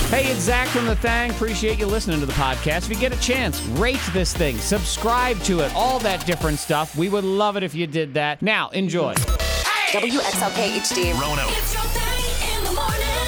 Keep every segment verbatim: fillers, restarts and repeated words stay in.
Hey, it's Zach from The Thang. Appreciate you listening to the podcast. If you get a chance, rate this thing, subscribe to it, all that different stuff. We would love it if you did that. Now, enjoy. W X L K H D. Rono. It's your thing in the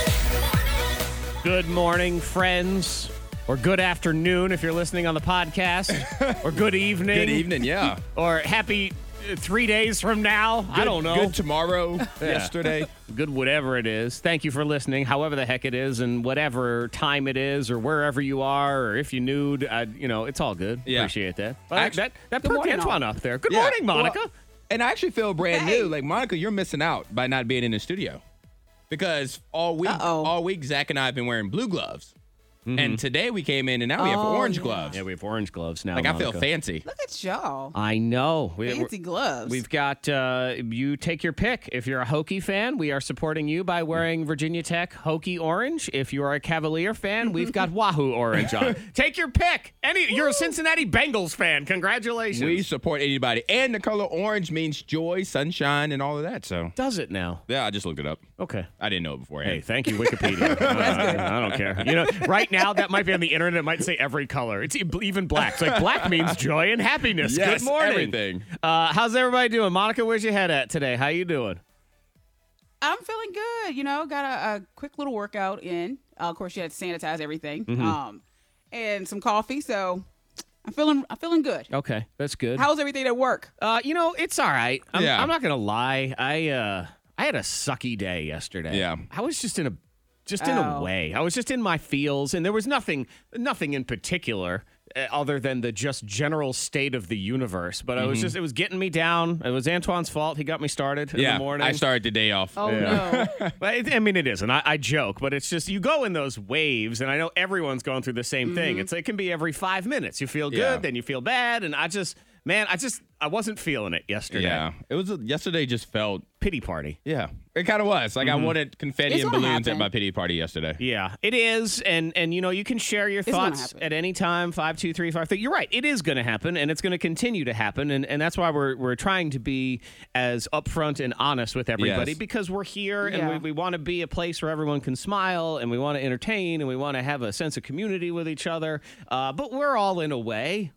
morning. Good morning, friends. Or good afternoon if you're listening on the podcast. Or good evening. Good evening, yeah. Or happy uh, three days from now. Good, I don't know. Good tomorrow, yesterday. Good whatever it is. Thank you for listening, however the heck it is, and whatever time it is, or wherever you are, or if you nude, I, you know, it's all good. Yeah. Appreciate that. Well, Actu- that that Good perked morning, Antoine all. up there. Good Yeah, morning, Monica. well, and I actually feel brand Hey. new. Like, Monica, you're missing out by not being in the studio. Because all week, Uh-oh. all week, Zach and I have been wearing blue gloves. And today we came in, and now we have Oh, orange yeah. gloves. yeah, we have orange gloves now. like, I feel Monica. fancy. Look at y'all. I know. We, Fancy gloves. We've got, uh, you take your pick. If you're a Hokie fan, we are supporting you by wearing Virginia Tech Hokie orange. If you are a Cavalier fan, we've got Wahoo orange on. Take your pick. Any, you're a Cincinnati Bengals fan. Congratulations. We support anybody. And the color orange means joy, sunshine, and all of that. So, Does it now? yeah, I just looked it up. Okay. I didn't know it beforehand. Hey, thank you, Wikipedia. uh, I don't care. You know, right now that might be on the internet. It might say every color. It's e- even black. It's like black means joy and happiness. Yes, Good morning. everything. Uh, how's everybody doing? Monica, where's your head at today? How you doing? I'm feeling good. You know, got a, a quick little workout in. Uh, of course, you had to sanitize everything. Mm-hmm. Um, and some coffee. So I'm feeling. I'm feeling good. Okay, that's good. How's everything at work? Uh, you know, it's all right. I'm, Yeah. I'm not gonna lie. I uh, I had a sucky day yesterday. Yeah. I was just in a, just in a Oh. way. I was just in my feels, and there was nothing, nothing in particular, uh, other than the just general state of the universe. But I was just, it was getting me down. It was Antoine's fault. He got me started in Yeah, the morning. I started the day off. Oh no. Well, it, I mean, it isn't. I, I joke, but it's just you go in those waves, and I know everyone's going through the same thing. It's it can be every five minutes. You feel good, Yeah. then you feel bad, and I just, man, I just, I wasn't feeling it yesterday. Yeah. It was, a, yesterday just felt, Pity party. yeah. It kind of was. Like, I wanted confetti It's and gonna balloons at happen. my pity party yesterday. Yeah, it is, and and you know you can share your gonna thoughts happen. at any time. Five, two, three, five, three. You're right. It is going to happen, and it's going to continue to happen, and, and that's why we're we're trying to be as upfront and honest with everybody Yes. because we're here and Yeah. we, we want to be a place where everyone can smile and we want to entertain and we want to have a sense of community with each other. Uh, but we're all in a way.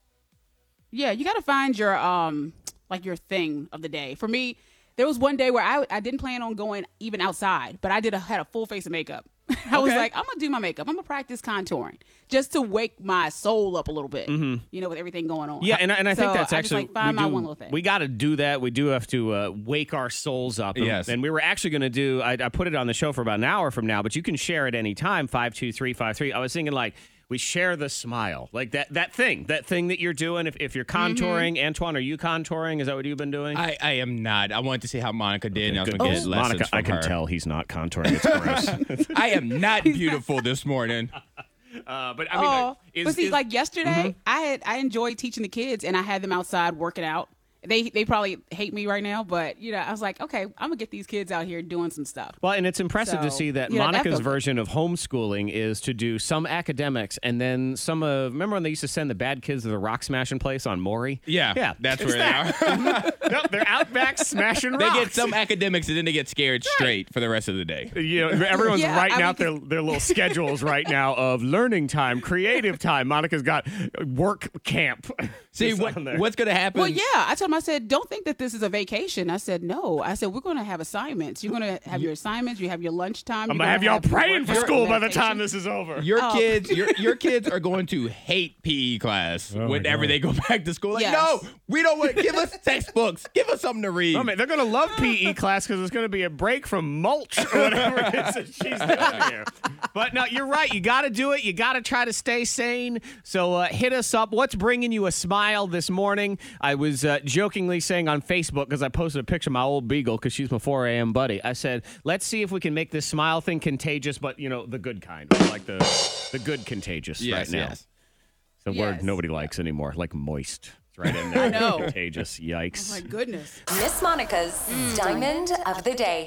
Yeah, you got to find your um like your thing of the day. For me, there was one day where I I didn't plan on going even outside, but I did a, had a full face of makeup. I was Okay. like, I'm gonna do my makeup. I'm gonna practice contouring just to wake my soul up a little bit. You know, with everything going on. Yeah, and, I- and I think So that's I actually just, like, find we my do, one little thing. We got to do that. We do have to uh, wake our souls up. And, Yes. and we were actually going to do. I, I put it on the show for about an hour from now, but you can share at any time. Five two three five three. I was thinking like we share the smile, like that that thing, that thing that you're doing. If if you're contouring, Antoine, are you contouring? Is that what you've been doing? I, I am not. I wanted to see how Monica did, and I was Good. going to get Oh, lessons Monica, from I can her. tell he's not contouring. It's gross. I am not beautiful this morning. uh, but I mean, Oh, like, is, but see, is- like yesterday, I had I enjoyed teaching the kids, and I had them outside working out. They they probably hate me right now, but you know, I was like, okay, I'm gonna get these kids out here doing some stuff. Well, and it's impressive to So, see that yeah, that Monica's feels good. version of homeschooling is to do some academics and then some of. Remember when they used to send the bad kids to the rock smashing place on Maury? Yeah, yeah, that's it's where that. they are. No, they're out back smashing They rocks. get some academics, and then they get scared straight for the rest of the day. You know, everyone's Yeah, writing I out their, mean- their little schedules right now of learning time, creative time. Monica's got work camp. See, It's what, on there. what's going to happen? Well, yeah, I told them, I said, don't think that this is a vacation. I said, no. I said, we're going to have assignments. You're going to have your assignments. You have your lunchtime. I'm You're gonna have y'all your praying for work school by the meditation. time this is over. Your Oh. kids, your your kids are going to hate P E class whenever they go back to school. Like, Yes. no, we don't want. Give us textbooks. Give us something to read. I mean, they're going to love P E class because it's going to be a break from mulch or whatever it is that she's doing here. But no, you're right. You got to do it. You got to try to stay sane. So uh, hit us up. What's bringing you a smile this morning? I was uh, jokingly saying on Facebook, because I posted a picture of my old beagle because she's my four a.m. buddy. I said, let's see if we can make this smile thing contagious, but, you know, the good kind. Like the, the good contagious yes, right now. yes. It's a word Yes. nobody likes anymore, like moist. It's right in there. I know. Contagious. Yikes. Oh, my goodness. Miss Monica's Diamond of the Day.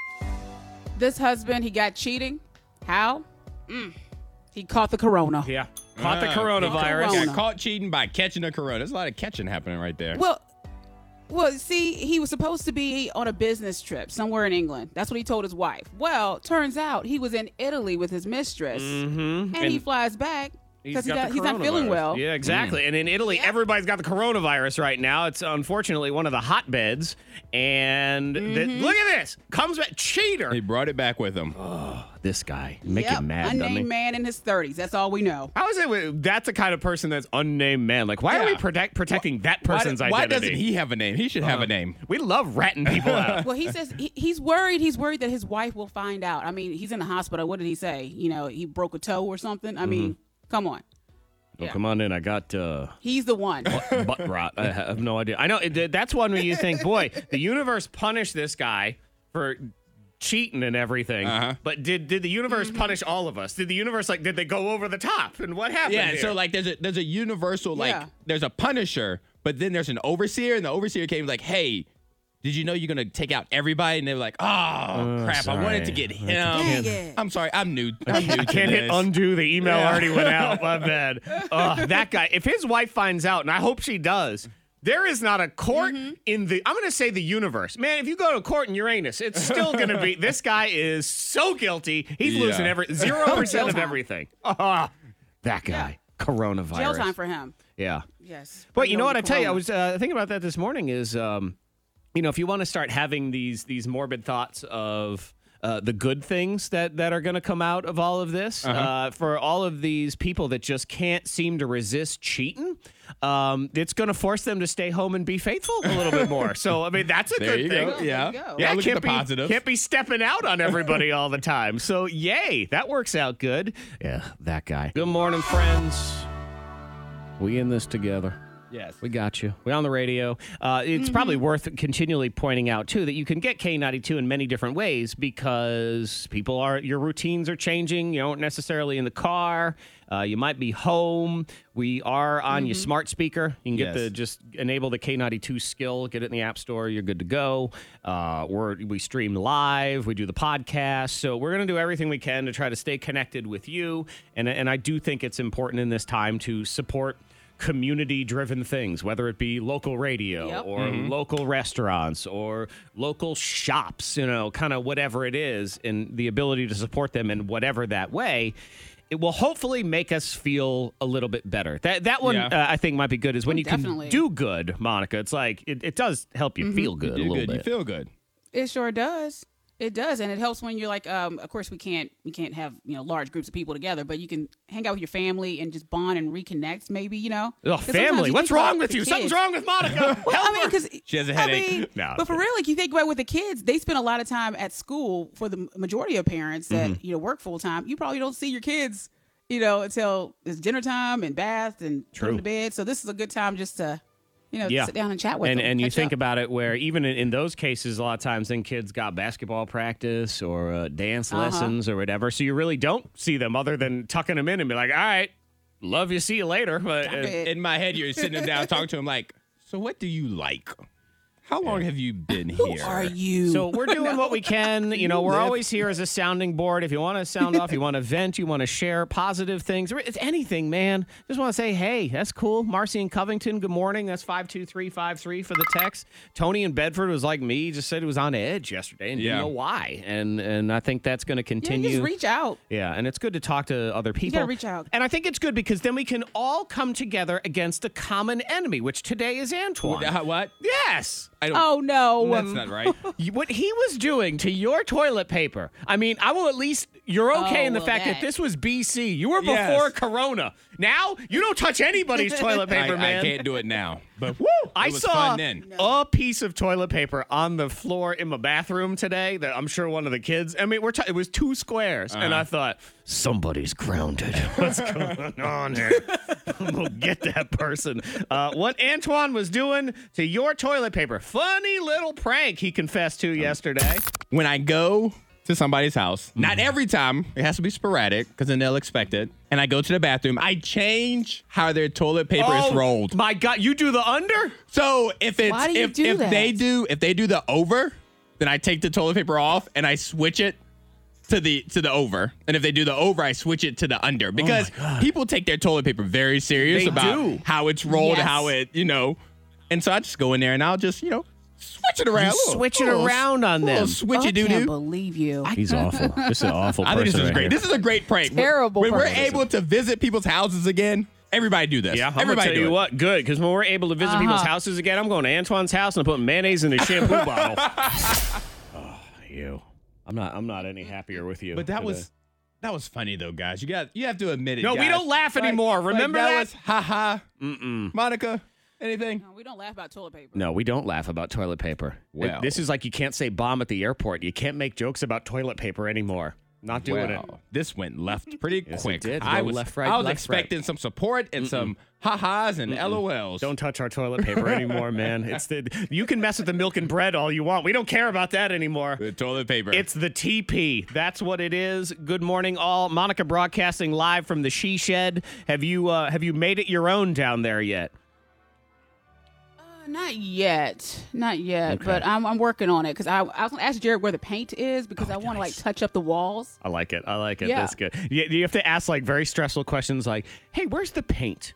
This husband, he got cheating. How? Mm. He caught the corona. Yeah. Caught the Ah, coronavirus. Corona. Got caught cheating by catching a corona. There's a lot of catching happening right there. Well, Well, see, he was supposed to be on a business trip somewhere in England. That's what he told his wife. Well, turns out he was in Italy with his mistress, mm-hmm. and, and he flies back because he he's not feeling well. Yeah, exactly. Mm. And in Italy, yeah. everybody's got the coronavirus right now. It's unfortunately one of the hotbeds. And mm-hmm. the, look at this. Comes back. Cheater. He brought it back with him. Oh, this guy. Make yep. him mad, Unnamed doesn't he? man in his thirties. That's all we know. How is it? That's the kind of person that's unnamed man. Like, why yeah. are we protect, protecting why, that person's why, identity? Why doesn't he have a name? He should uh, have a name. We love ratting people out. Well, he says he, he's worried. He's worried that his wife will find out. I mean, he's in the hospital. What did he say? You know, he broke a toe or something? I mm-hmm. mean, come on. Oh, yeah. Come on in. I got... Uh, He's the one. butt, butt rot. I have no idea. I know. It, that's one where you think, boy, the universe punished this guy for cheating and everything. Uh-huh. But did did the universe mm-hmm. punish all of us? Did the universe, like, did they go over the top? And what happened Yeah, here? so, like, there's a, there's a universal, like, yeah. there's a punisher, but then there's an overseer, and the overseer came like, hey... Did you know you're going to take out everybody? And they were like, oh, uh, crap, sorry. I wanted to get him. I'm sorry, I'm new. I'm new I can't hit undo. The email yeah. already went out. My bad. Uh, that guy, if his wife finds out, and I hope she does, there is not a court mm-hmm. in the, I'm going to say the universe. Man, if you go to court in Uranus, it's still going to be, this guy is so guilty. He's yeah. losing every, zero percent of everything. Uh, that guy. Yeah. Coronavirus. Jail time for him. Yeah. Yes. But you know what I tell you? I was uh, thinking about that this morning is, um, you know, if you want to start having these these morbid thoughts of uh, the good things that, that are going to come out of all of this, uh-huh. uh, for all of these people that just can't seem to resist cheating, um, it's going to force them to stay home and be faithful a little bit more. So, I mean, that's a there good you thing. Go. Yeah, go. yeah. Look Can't at the be, positives. Can't be stepping out on everybody all the time. So, yay, that works out good. Yeah, that guy. Good morning, friends. We in this together. Yes. We got you. We're on the radio. Uh, it's mm-hmm. probably worth continually pointing out, too, that you can get K ninety-two in many different ways because people are, your routines are changing. You aren't necessarily in the car. Uh, you might be home. We are on mm-hmm. your smart speaker. You can get yes. the, just enable the K ninety-two skill, get it in the App Store. You're good to go. Uh, we're, we stream live. We do the podcast. So we're going to do everything we can to try to stay connected with you. And, and I do think it's important in this time to support community-driven things, whether it be local radio yep. or mm-hmm. local restaurants or local shops, you know, kind of whatever it is, and the ability to support them in whatever that way, it will hopefully make us feel a little bit better. That that one, yeah. uh, I think, might be good, is when oh, you definitely. can do good, Monica. It's like, it, it does help you mm-hmm. feel good you a little good. bit. You feel good. It sure does. It does, and it helps when you're like, um, of course, we can't we can't have, you know, large groups of people together, but you can hang out with your family and just bond and reconnect, maybe, you know. Oh, family? What's wrong with you? Kids. Something's wrong with Monica. Well, I mean, because she has a headache. I mean, no, but for real, like you think about with the kids, they spend a lot of time at school. For the majority of parents that mm-hmm. you know work full time, you probably don't see your kids, you know, until it's dinner time and bath and put them to bed. So this is a good time just to, you know, yeah. sit down and chat with and, them. And you think up. about it where even in, in those cases, a lot of times then kids got basketball practice or uh, dance uh-huh. lessons or whatever. So you really don't see them other than tucking them in and be like, all right, love you, see you later. But uh, in my head, you're sitting down talking to him like, so what do you like? How long have you been here? Who are you? So we're doing no. what we can. You know, we're always here as a sounding board. If you want to sound off, you want to vent, you want to share positive things. It's anything, man. Just want to say, hey, that's cool. Marcy in Covington, good morning. That's five two three five three for the text. Tony in Bedford was like me. Just said it was on edge yesterday and yeah. didn't know why. And and I think that's going to continue. Yeah, just reach out. Yeah, and it's good to talk to other people. You got to reach out. And I think it's good because then we can all come together against a common enemy, which today is Antoine. What? Yes. I don't, oh, no. That's not right. What he was doing to your toilet paper. I mean, I will at least, you're okay oh, in the well, fact that. that this was B C. You were yes. before Corona. Now, you don't touch anybody's toilet paper, I, man. I can't do it now. But woo, I was saw fun then. a piece of toilet paper on the floor in my bathroom today that I'm sure one of the kids, I mean, we're t- it was two squares. Uh-huh. And I thought, somebody's grounded. What's going on here? We'll get that person. Uh, what Antoine was doing to your toilet paper. Funny little prank he confessed to yesterday. When I go to somebody's house, not every time, it has to be sporadic because then they'll expect it. And I go to the bathroom, I change how their toilet paper oh, is rolled. My God, you do the under? So if it's Why do you if, do if that? they do if they do the over, then I take the toilet paper off and I switch it to the to the over. And if they do the over, I switch it to the under. Because oh people take their toilet paper very serious they about do. how it's rolled, Yes. how it, you know. And so I just go in there and I'll just, you know, switch it around. You Little- switch it little- around on little them. Switchy I doo can't doo. believe you. He's awful. This is an awful I person. think this is right great. here. This is a great prank. Terrible When we're person. able to visit people's houses again, everybody do this. Yeah, I'm everybody gonna tell do you it. what, good, because when we're able to visit people's houses again, I'm going to Antoine's house and I'm putting mayonnaise in the shampoo bottle. Oh, you. I'm not. I'm not any happier with you. But that today. was that was funny though, guys. You got you have to admit it. No, we guys. don't laugh Like- anymore. like Remember that? that? Was, ha ha. Mm-mm. Monica, anything? No, we don't laugh about toilet paper. No, we don't laugh about toilet paper. Well. This is like you can't say bomb at the airport. You can't make jokes about toilet paper anymore. Not doing it. Wow, this went left pretty Yes, it quick. did. I Go was left, right, I was left, right. expecting some support and some ha-has and L O Ls. Don't touch our toilet paper anymore, man. It's the you can mess with the milk and bread all you want. We don't care about that anymore. the toilet paper. It's the T P. That's what it is. Good morning, all. Monica broadcasting live from the She Shed. Have you uh, have you made it your own down there yet? Uh, not yet. Not yet. Okay. But I'm, I'm working on it because I, I was going to ask Jared where the paint is because Oh, I want to like touch up the walls. I like it. I like it. Yeah. That's good. You, you have to ask like very stressful questions like, "Hey, where's the paint?"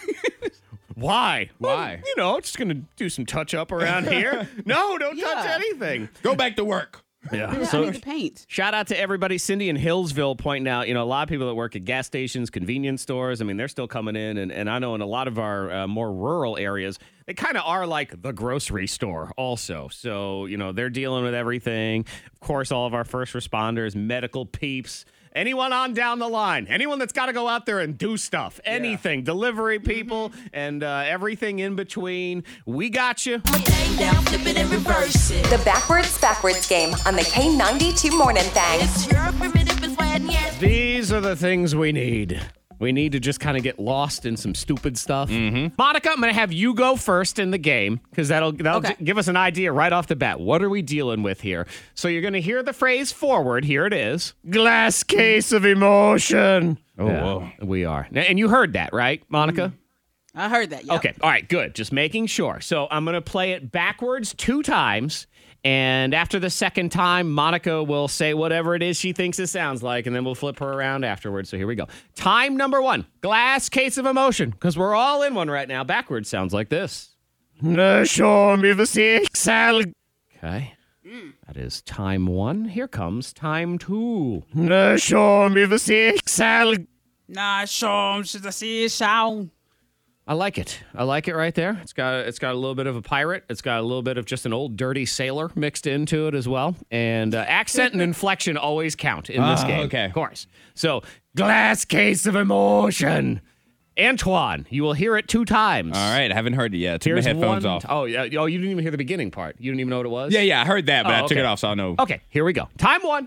Why? Well, Why? you know, just gonna do some touch up around here. No, don't touch Yeah. anything. Go back to work. Yeah. Yeah, I need the paint. Shout out to everybody. Cindy in Hillsville pointing out, you know, a lot of people that work at gas stations, convenience stores. I mean, they're still coming in. And, and I know in a lot of our uh, more rural areas, they kind of are like the grocery store also. So, you know, they're dealing with everything. Of course, all of our first responders, medical peeps, anyone on down the line, anyone that's got to go out there and do stuff, anything, delivery people, and uh, everything in between. We got you. Thing down, flip it and reverse it. The Backwards Backwards game on the K ninety-two Morning Thing. It's your primitive is when yes. These are the things we need. We need to just kind of get lost in some stupid stuff. Mm-hmm. Monica, I'm going to have you go first in the game because that'll, that'll Okay. j- give us an idea right off the bat. What are we dealing with here? So you're going to hear the phrase forward. Here it is. Glass case of emotion. Oh, whoa. We are. Now, and you heard that, right, Monica? I heard that. Yep. Okay. All right, good. Just making sure. So I'm going to play it backwards two times. And after the second time, Monica will say whatever it is she thinks it sounds like, and then we'll flip her around afterwards. So here we go. Time number one, glass case of emotion, because we're all in one right now. Backwards sounds like this. Show me the six. Okay. That is time one. Here comes time two. Show me the six. Nah, show should I see show. I like it. I like it right there. It's got it's got a little bit of a pirate. It's got a little bit of just an old dirty sailor mixed into it as well. And uh, accent and inflection always count in this Ah, game. okay. Of course. So, glass case of emotion. Antoine, you will hear it two times. All right, I haven't heard it yet. Took Here's my headphones one. off. Oh, yeah. Oh, you didn't even hear the beginning part. You didn't even know what it was? Yeah, yeah, I heard that, but Oh, I took okay. it off, so I know. Okay, here we go. Time one.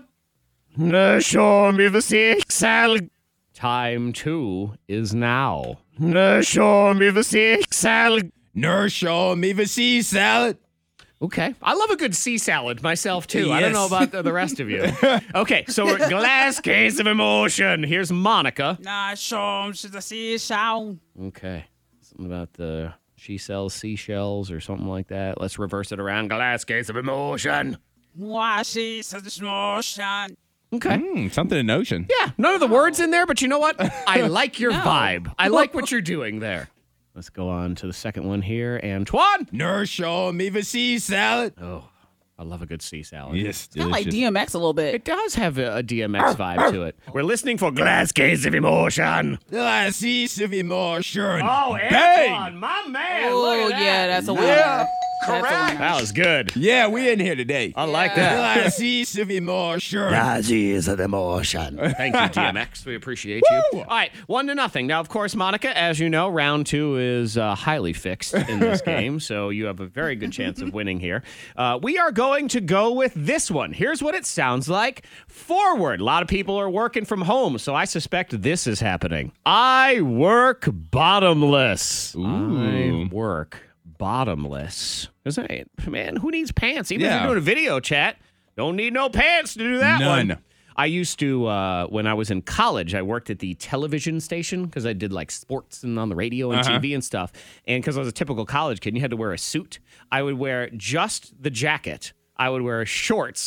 Show me the six. Time two is now. Show me the six. Nurse, show me the sea salad. Okay. I love a good sea salad myself, too. I don't know Yes. about the, the rest of you. Okay, so we're glass case of emotion. Here's Monica. Nah, show should I see show. Okay. Something about the she sells seashells or something like that. Let's reverse it around. Glass case of emotion. Why she such a motion? Okay. Hmm, something in ocean. Yeah, none of the words in there, but you know what? I like your vibe. I like what you're doing there. Let's go on to the second one here. Antoine. Nurse, show me the sea salad. Oh, I love a good sea salad. Yes, Kind of like D M X a little bit. It does have a, a D M X vibe to it. We're listening for glass case of emotion. I see of emotion. Oh, Bang! Antoine, my man. Oh Look at yeah, that. that's a winner. Yeah, That's a winner. That was good. Yeah, we in here today. I like that. I see of emotion. Case of emotion. Thank you, D M X. We appreciate you. Woo! All right, one to nothing. Now, of course, Monica, as you know, round two is uh, highly fixed in this game, so you have a very good chance of winning here. Uh, we are going to go with this one. Here's what it sounds like. Forward. A lot of people are working from home, so I suspect this is happening. I work bottomless. I work bottomless. Isn't it? Man, who needs pants? Even if Yeah. you're doing a video chat, don't need no pants to do that None. one. I used to, uh, when I was in college, I worked at the television station because I did like sports and on the radio and Uh-huh. T V and stuff. And because I was a typical college kid, and you had to wear a suit. I would wear just the jacket. I would wear shorts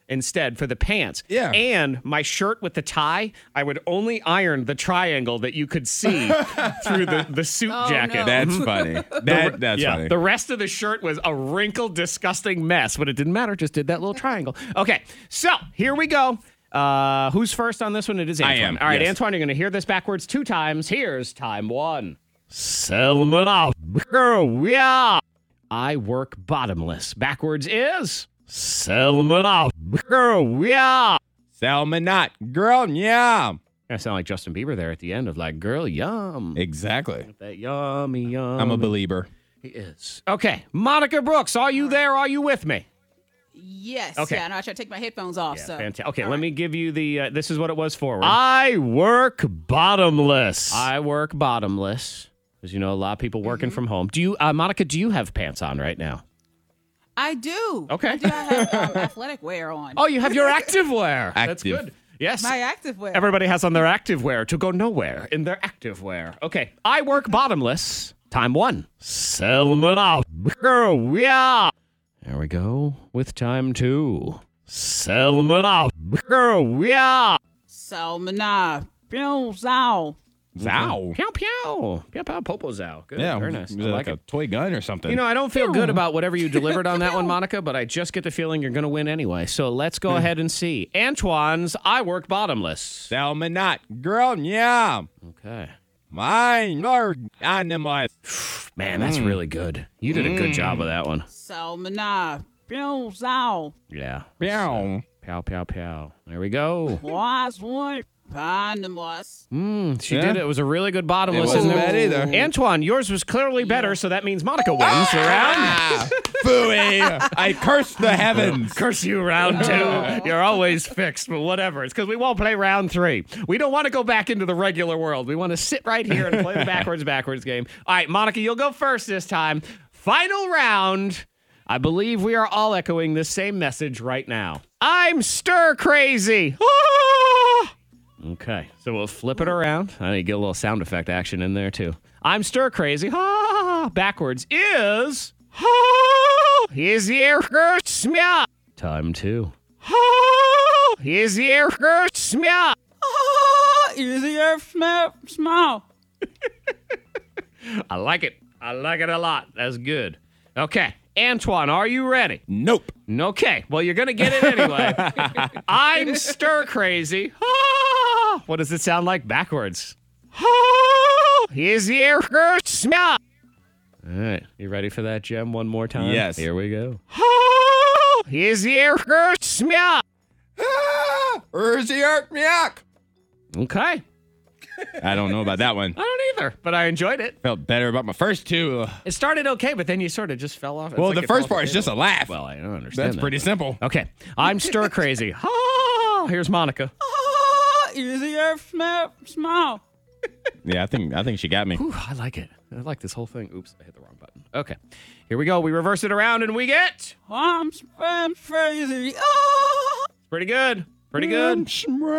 instead for the pants. Yeah. And my shirt with the tie, I would only iron the triangle that you could see through the, the suit Oh, jacket. no. That's funny. That, that's yeah, funny. the rest of the shirt was a wrinkled, disgusting mess, but it didn't matter. Just did that little triangle. Okay, so here we go. Uh, who's first on this one? It is Antoine. I am, All right, yes. Antoine, you're going to hear this backwards two times. Here's time one. Salmon girl, yeah. I work bottomless. Backwards is salmon girl, yeah. Salmonat. Girl, yeah. I sound like Justin Bieber there at the end of like, girl, yum. Exactly. That yummy, yum. I'm a believer. He is. Okay, Monica Brooks, are you there? Are you with me? Yes. Okay. Yeah, no, I try to take my headphones off. Yeah, so. fantastic. Okay, All let right. me give you the. Uh, this is what it was forward. I work bottomless. I work bottomless. As you know, a lot of people working from home. Do you, uh, Monica? Do you have pants on right now? I do. Okay. I do have um, athletic wear on. Oh, you have your active wear. That's Active. good. Yes. My active wear. Everybody has on their active wear to go nowhere in their active wear. Okay. I work bottomless. Time one. Salmon out. Girl, yeah. There we go with time two. Salmon out. Girl, yeah. Salmona. Pew, zow. Zow. Pew, pew. Pew, pew, popo zow. Good. Yeah. Very nice. Is I it like like it. a toy gun or something? You know, I don't feel good about whatever you delivered on that one, Monica, but I just get the feeling you're going to win anyway. So let's go ahead and see. Antoine's I work bottomless. Salmonat. Girl, yeah. Okay. Mine are animals. Man, that's really good. You did a good job of that one. Salmona. Pew, zow. Yeah. Meow. Pow, pow, pow. There we go. Was one. Pandamus. Mm, she Yeah. did it. It was a really good bottomless. It wasn't isn't bad either. Antoine, yours was clearly better, so that means Monica wins the round. Ah, phooey. I curse the heavens. Curse you, round two. You're always fixed, but whatever. It's because we won't play round three. We don't want to go back into the regular world. We want to sit right here and play the backwards, backwards game. All right, Monica, you'll go first this time. Final round. I believe we are all echoing this same message right now. I'm stir crazy. Ah! Okay, so we'll flip it around. I need to get a little sound effect action in there too. I'm stir crazy. Ah! Backwards is. Ah! Here's the air smell. Time two. Ah! Here's the air smell. Ah, easier smell, smell. I like it. I like it a lot. That's good. Okay, Antoine, are you ready? Nope. Okay, well, you're going to get it anyway. I'm stir crazy. Ah! What does it sound like backwards? Ah! Here's the air smell. All right, you ready for that, Jem? One more time? Yes. Here we go. Ah! Here's the air smell. Ah, where's the earth yuck? Okay, I don't know about that one. I don't either, but I enjoyed it. Felt better about my first two. It started okay, but then you sort of just fell off. It's Well, like the it first fell off part the is just a table. laugh. Well, I don't understand That's that, pretty but- simple. Okay, I'm stir crazy. Ah! Here's Monica. Ah, easier smell, smell. Yeah, I think I think she got me. Ooh, I like it. I like this whole thing. Oops, I hit the wrong button. Okay, here we go. We reverse it around and we get I'm spam crazy. Ah, pretty good. Pretty good. I'm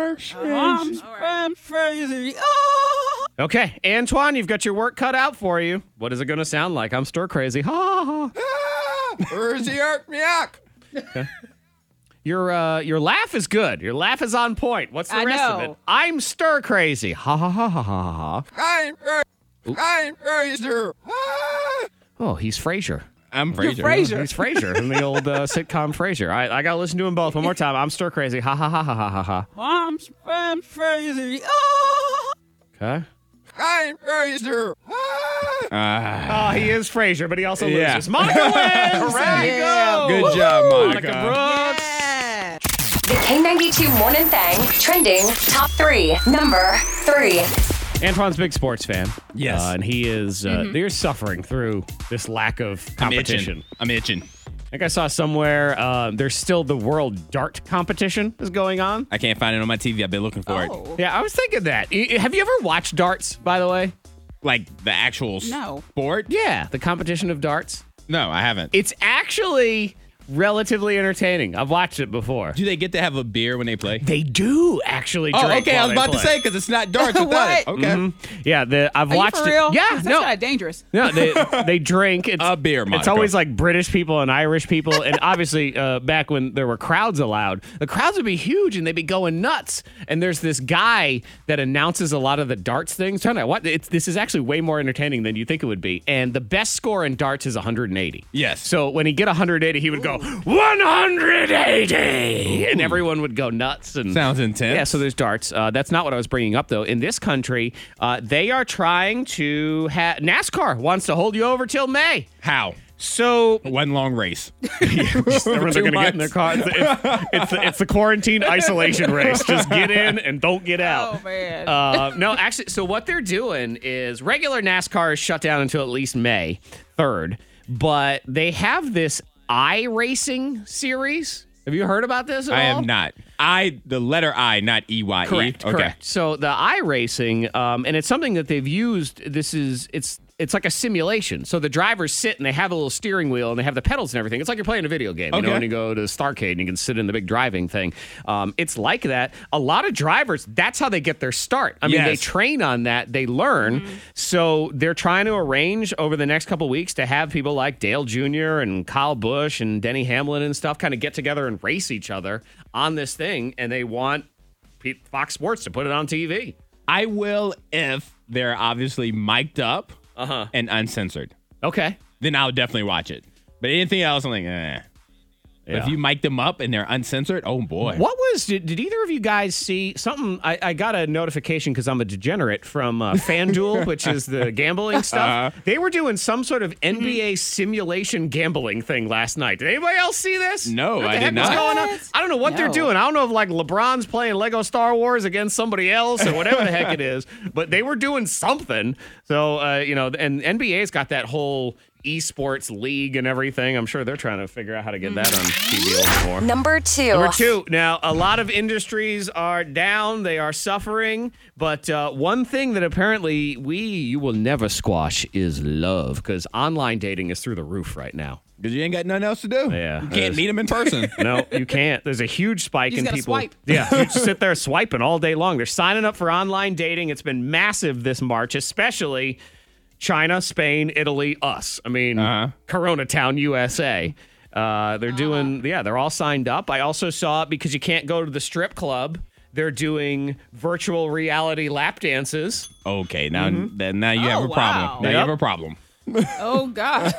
spam crazy. Ah. Okay, Antoine, you've got your work cut out for you. What is it going to sound like? I'm stir crazy. Ha ha. Ah, where's the earth yuck? Your uh, your laugh is good. Your laugh is on point. What's the I rest of know. it? I'm stir crazy. Ha ha ha ha ha ha. I'm I'm Fraser. Ah. Oh, he's Frasier. I'm You're Fraser. Frasier. He's Frasier in the old uh, sitcom Frasier. I I gotta listen to them both one more time. I'm stir crazy. Ha ha ha ha ha ha ha. I'm spam crazy. Ah. Okay. I'm Fraser. Ah. Oh, he is Frasier, but he also Yeah. loses. Monica wins. There you Yeah. go. Good job, Monica. Monica Brooks. Yeah. The K ninety-two Morning Thang trending top three. Number three. Antoine's a big sports fan. Yes. Uh, and he is, uh, they're suffering through this lack of I'm competition. itching. I'm itching. I think I saw somewhere uh, there's still the world dart competition is going on. I can't find it on my T V. I've been looking for it. Oh. Yeah, I was thinking that. Y- Have you ever watched darts, by the way? Like the actual No. sport? Yeah, the competition of darts. No, I haven't. It's actually relatively entertaining. I've watched it before. Do they get to have a beer when they play? They do actually drink. Oh, okay. I while was they about to play. say because it's not dark without it. What? Okay. Mm-hmm. Yeah, the, I've Are watched you for real? it. Yeah, 'Cause that's no, kind of dangerous. no, they they drink. It's, A beer, It's Monica. always like British people and Irish people, and obviously uh, back when there were crowds allowed, the crowds would be huge and they'd be going nuts. And there's this guy that announces a lot of the darts things. Turn out what it's, this is actually way more entertaining than you think it would be. And the best score in darts is one hundred eighty. Yes. So when he get one hundred eighty, he would go one hundred eighty, and everyone would go nuts. And Sounds intense. Yeah. So there's darts. Uh, that's not what I was bringing up though. In this country, uh, they are trying to have NASCAR wants to hold you over till May. How? So One long race. everyone's Two going to get in their months. car. It's, it's, it's, the, it's the quarantine isolation race. Just get in and don't get out. Oh, man. Uh, no, actually, so what they're doing is regular NASCAR is shut down until at least May third, but they have this iRacing series. Have you heard about this at I all? am not. I, the letter I, not E Y E. Correct. Okay. Correct. So the iRacing, um, and it's something that they've used. This is it's it's like a simulation. So the drivers sit and they have a little steering wheel and they have the pedals and everything. It's like you're playing a video game. You know, Okay. when you go to Starcade and you can sit in the big driving thing. Um, it's like that. A lot of drivers, that's how they get their start. I mean, they Yes. train on that. They learn. So they're trying to arrange over the next couple weeks to have people like Dale Junior and Kyle Busch and Denny Hamlin and stuff kind of get together and race each other on this thing. And they want P- Fox Sports to put it on T V. I will if they're obviously mic'd up Uh-huh. and uncensored. Okay. Then I'll definitely watch it. But anything else, I'm like, eh. But Yeah. if you mic them up and they're uncensored, oh boy. What was, did, did either of you guys see something? I, I got a notification because I'm a degenerate from uh, FanDuel, which is the gambling stuff. Uh-huh. They were doing some sort of N B A simulation gambling thing last night. Did anybody else see this? No, What the I heck did is not. going on? I don't know what they're No. doing. I don't know if like LeBron's playing Lego Star Wars against somebody else or whatever the heck it is, but they were doing something. So, uh, you know, and N B A's got that whole esports league and everything. I'm sure they're trying to figure out how to get that on T V a little more. Number two. Number two. Now, a lot of industries are down. They are suffering. But uh, one thing that apparently we, you will never squash is love, because online dating is through the roof right now. Because you ain't got nothing else to do. Yeah. You can't meet them in person. No, you can't. There's a huge spike You in just gotta people. swipe. Yeah, you just sit there swiping all day long. They're signing up for online dating. It's been massive this March, especially China, Spain, Italy, us. I mean, Uh-huh. Corona Town, U S A. Uh, they're doing, yeah, they're all signed up. I also saw it because you can't go to the strip club. They're doing virtual reality lap dances. Okay, now then now you have Oh, a problem. wow. Now you Yep. have a problem. Oh, gosh.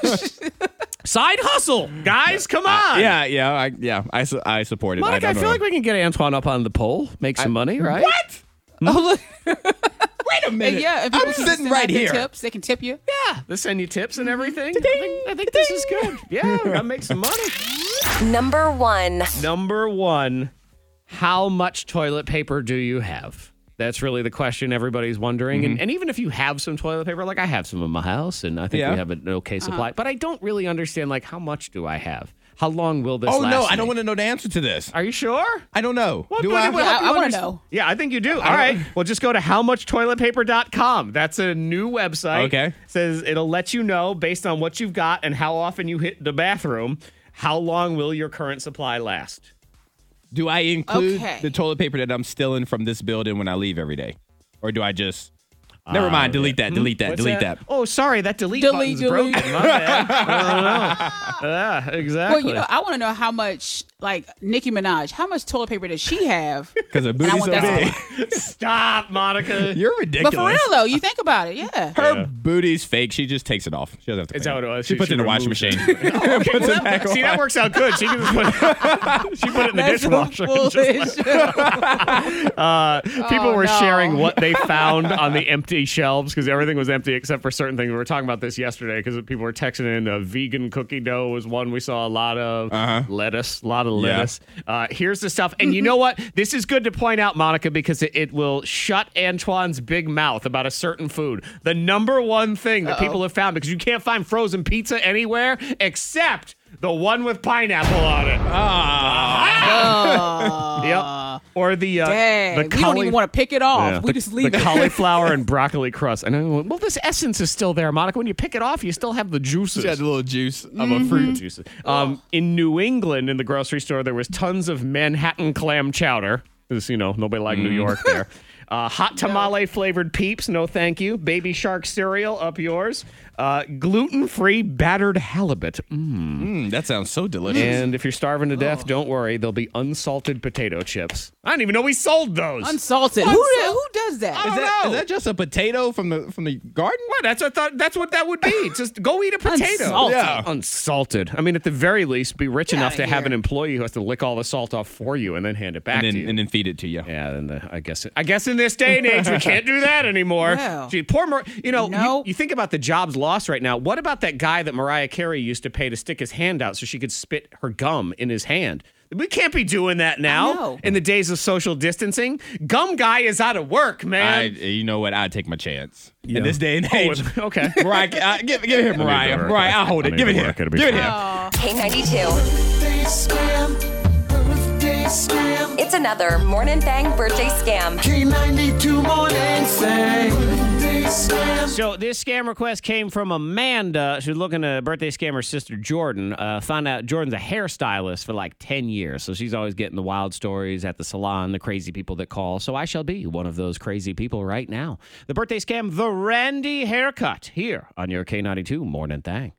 Side hustle, guys, come on. Yeah, yeah, I yeah, I, su- I support it. Monica, I, I, don't feel know. like we can get Antoine up on the pole, make some money, right? What? Oh, look. Wait a And minute. yeah, if people I'm can sitting send right out their here. Tips, they can tip you. Yeah, they send you tips and everything. I think, I think this is good. Yeah, we gotta make some money. Number one. Number one, how much toilet paper do you have? That's really the question everybody's wondering. And, and even if you have some toilet paper, like I have some in my house, and I think Yeah. we have an okay supply, but I don't really understand, like, how much do I have? How long will this Oh last no, I me? don't want to know the answer to this. Are you sure? I don't know. What- Do what- I? what- Yeah, help I- you I wanna understand? know. Yeah, I think you do. All right. Well, just go to how much toilet paper dot com. That's a new website. Okay. Says it'll let you know based on what you've got and how often you hit the bathroom, how long will your current supply last? Do I include Okay. the toilet paper that I'm stealing from this building when I leave every day, or do I just? Never mind. Delete that. Delete that. What's delete that. Oh, sorry, that delete, Delete, button's delete. broken. My bad. I don't know. Yeah, exactly. Well, you know, I want to know how much, like Nicki Minaj, how much toilet paper does she have? Because her And I booty's want so that big. Stop, Monica. You're But ridiculous. for real though, you think about it, yeah. Her booty's fake. She just takes it off. She doesn't have to. Is clean that what it was? She, She- puts she it in the washing removes machine. Okay, Puts well, it back that, see, on. that works out good. She can just put, she put it in the That's so dishwasher. and just foolish. Uh, people Oh, were no. sharing what they found on the empty shelves because everything was empty except for certain things. We were talking about this yesterday because people were texting in. Uh, vegan cookie dough was one we saw a lot of. Uh-huh. Lettuce, a lot of Yeah. lettuce. Uh, here's the stuff. And you know what? This is good to point out, Monica, because it, it will shut Antoine's big mouth about a certain food. The number one thing that Uh-oh. people have found, because you can't find frozen pizza anywhere except The one with pineapple on it. Ah. Yep. Or the uh, Dang, the we don't cauli- even want to pick it off. Yeah, we the, just leave the it. cauliflower and broccoli crust. And I go, well, this essence is still there, Monica. When you pick it off, you still have the juices. She had a little juice of Mm-hmm. a fruit. Juices. Um, in New England, in the grocery store, there was tons of Manhattan clam chowder. Because, you know, nobody liked New York there. Uh, hot tamale flavored Peeps, no thank you. Baby shark cereal, up yours. Uh, gluten-free battered halibut. Mm. Mm, that sounds so delicious. And if you're starving to death, don't worry. There'll be unsalted potato chips. I didn't even know we sold those. Unsalted. Who, who does that? I is, don't that, know. is that just a potato from the from the garden? What? That's what I thought. That's what that would be. Just go eat a potato. Unsalted. Yeah. Unsalted. I mean, at the very least, be rich Get enough outta to have here. an employee who has to lick all the salt off for you and then hand it back And then to you. and then feed it to you. yeah, and uh, I guess I guess in this day and age we can't do that anymore. No. Gee, poor Mar- you know, Nope. you, you think about the jobs lost right now. What about that guy that Mariah Carey used to pay to stick his hand out so she could spit her gum in his hand? We can't be doing that now know. in the days of social distancing. Gum guy is out of work, I, man. you know what? I'd take my chance. Yeah. In this day and Oh, age. okay. Mariah, uh, give, give it here, Mariah. Mariah. Mariah, I'll hold I it. need Give it Mariah here. to be Give it fine. here. K ninety-two. Birthday scam. Birthday scam. It's another Morning Thang birthday scam. K ninety-two morning thing. Birthday scam. So this scam request came from Amanda. She's looking to birthday scam her sister Jordan. Uh, found out Jordan's a hairstylist for like ten years. So she's always getting the wild stories at the salon, the crazy people that call. So I shall be one of those crazy people right now. The birthday scam, the Randy haircut, here on your K ninety-two Morning Thang.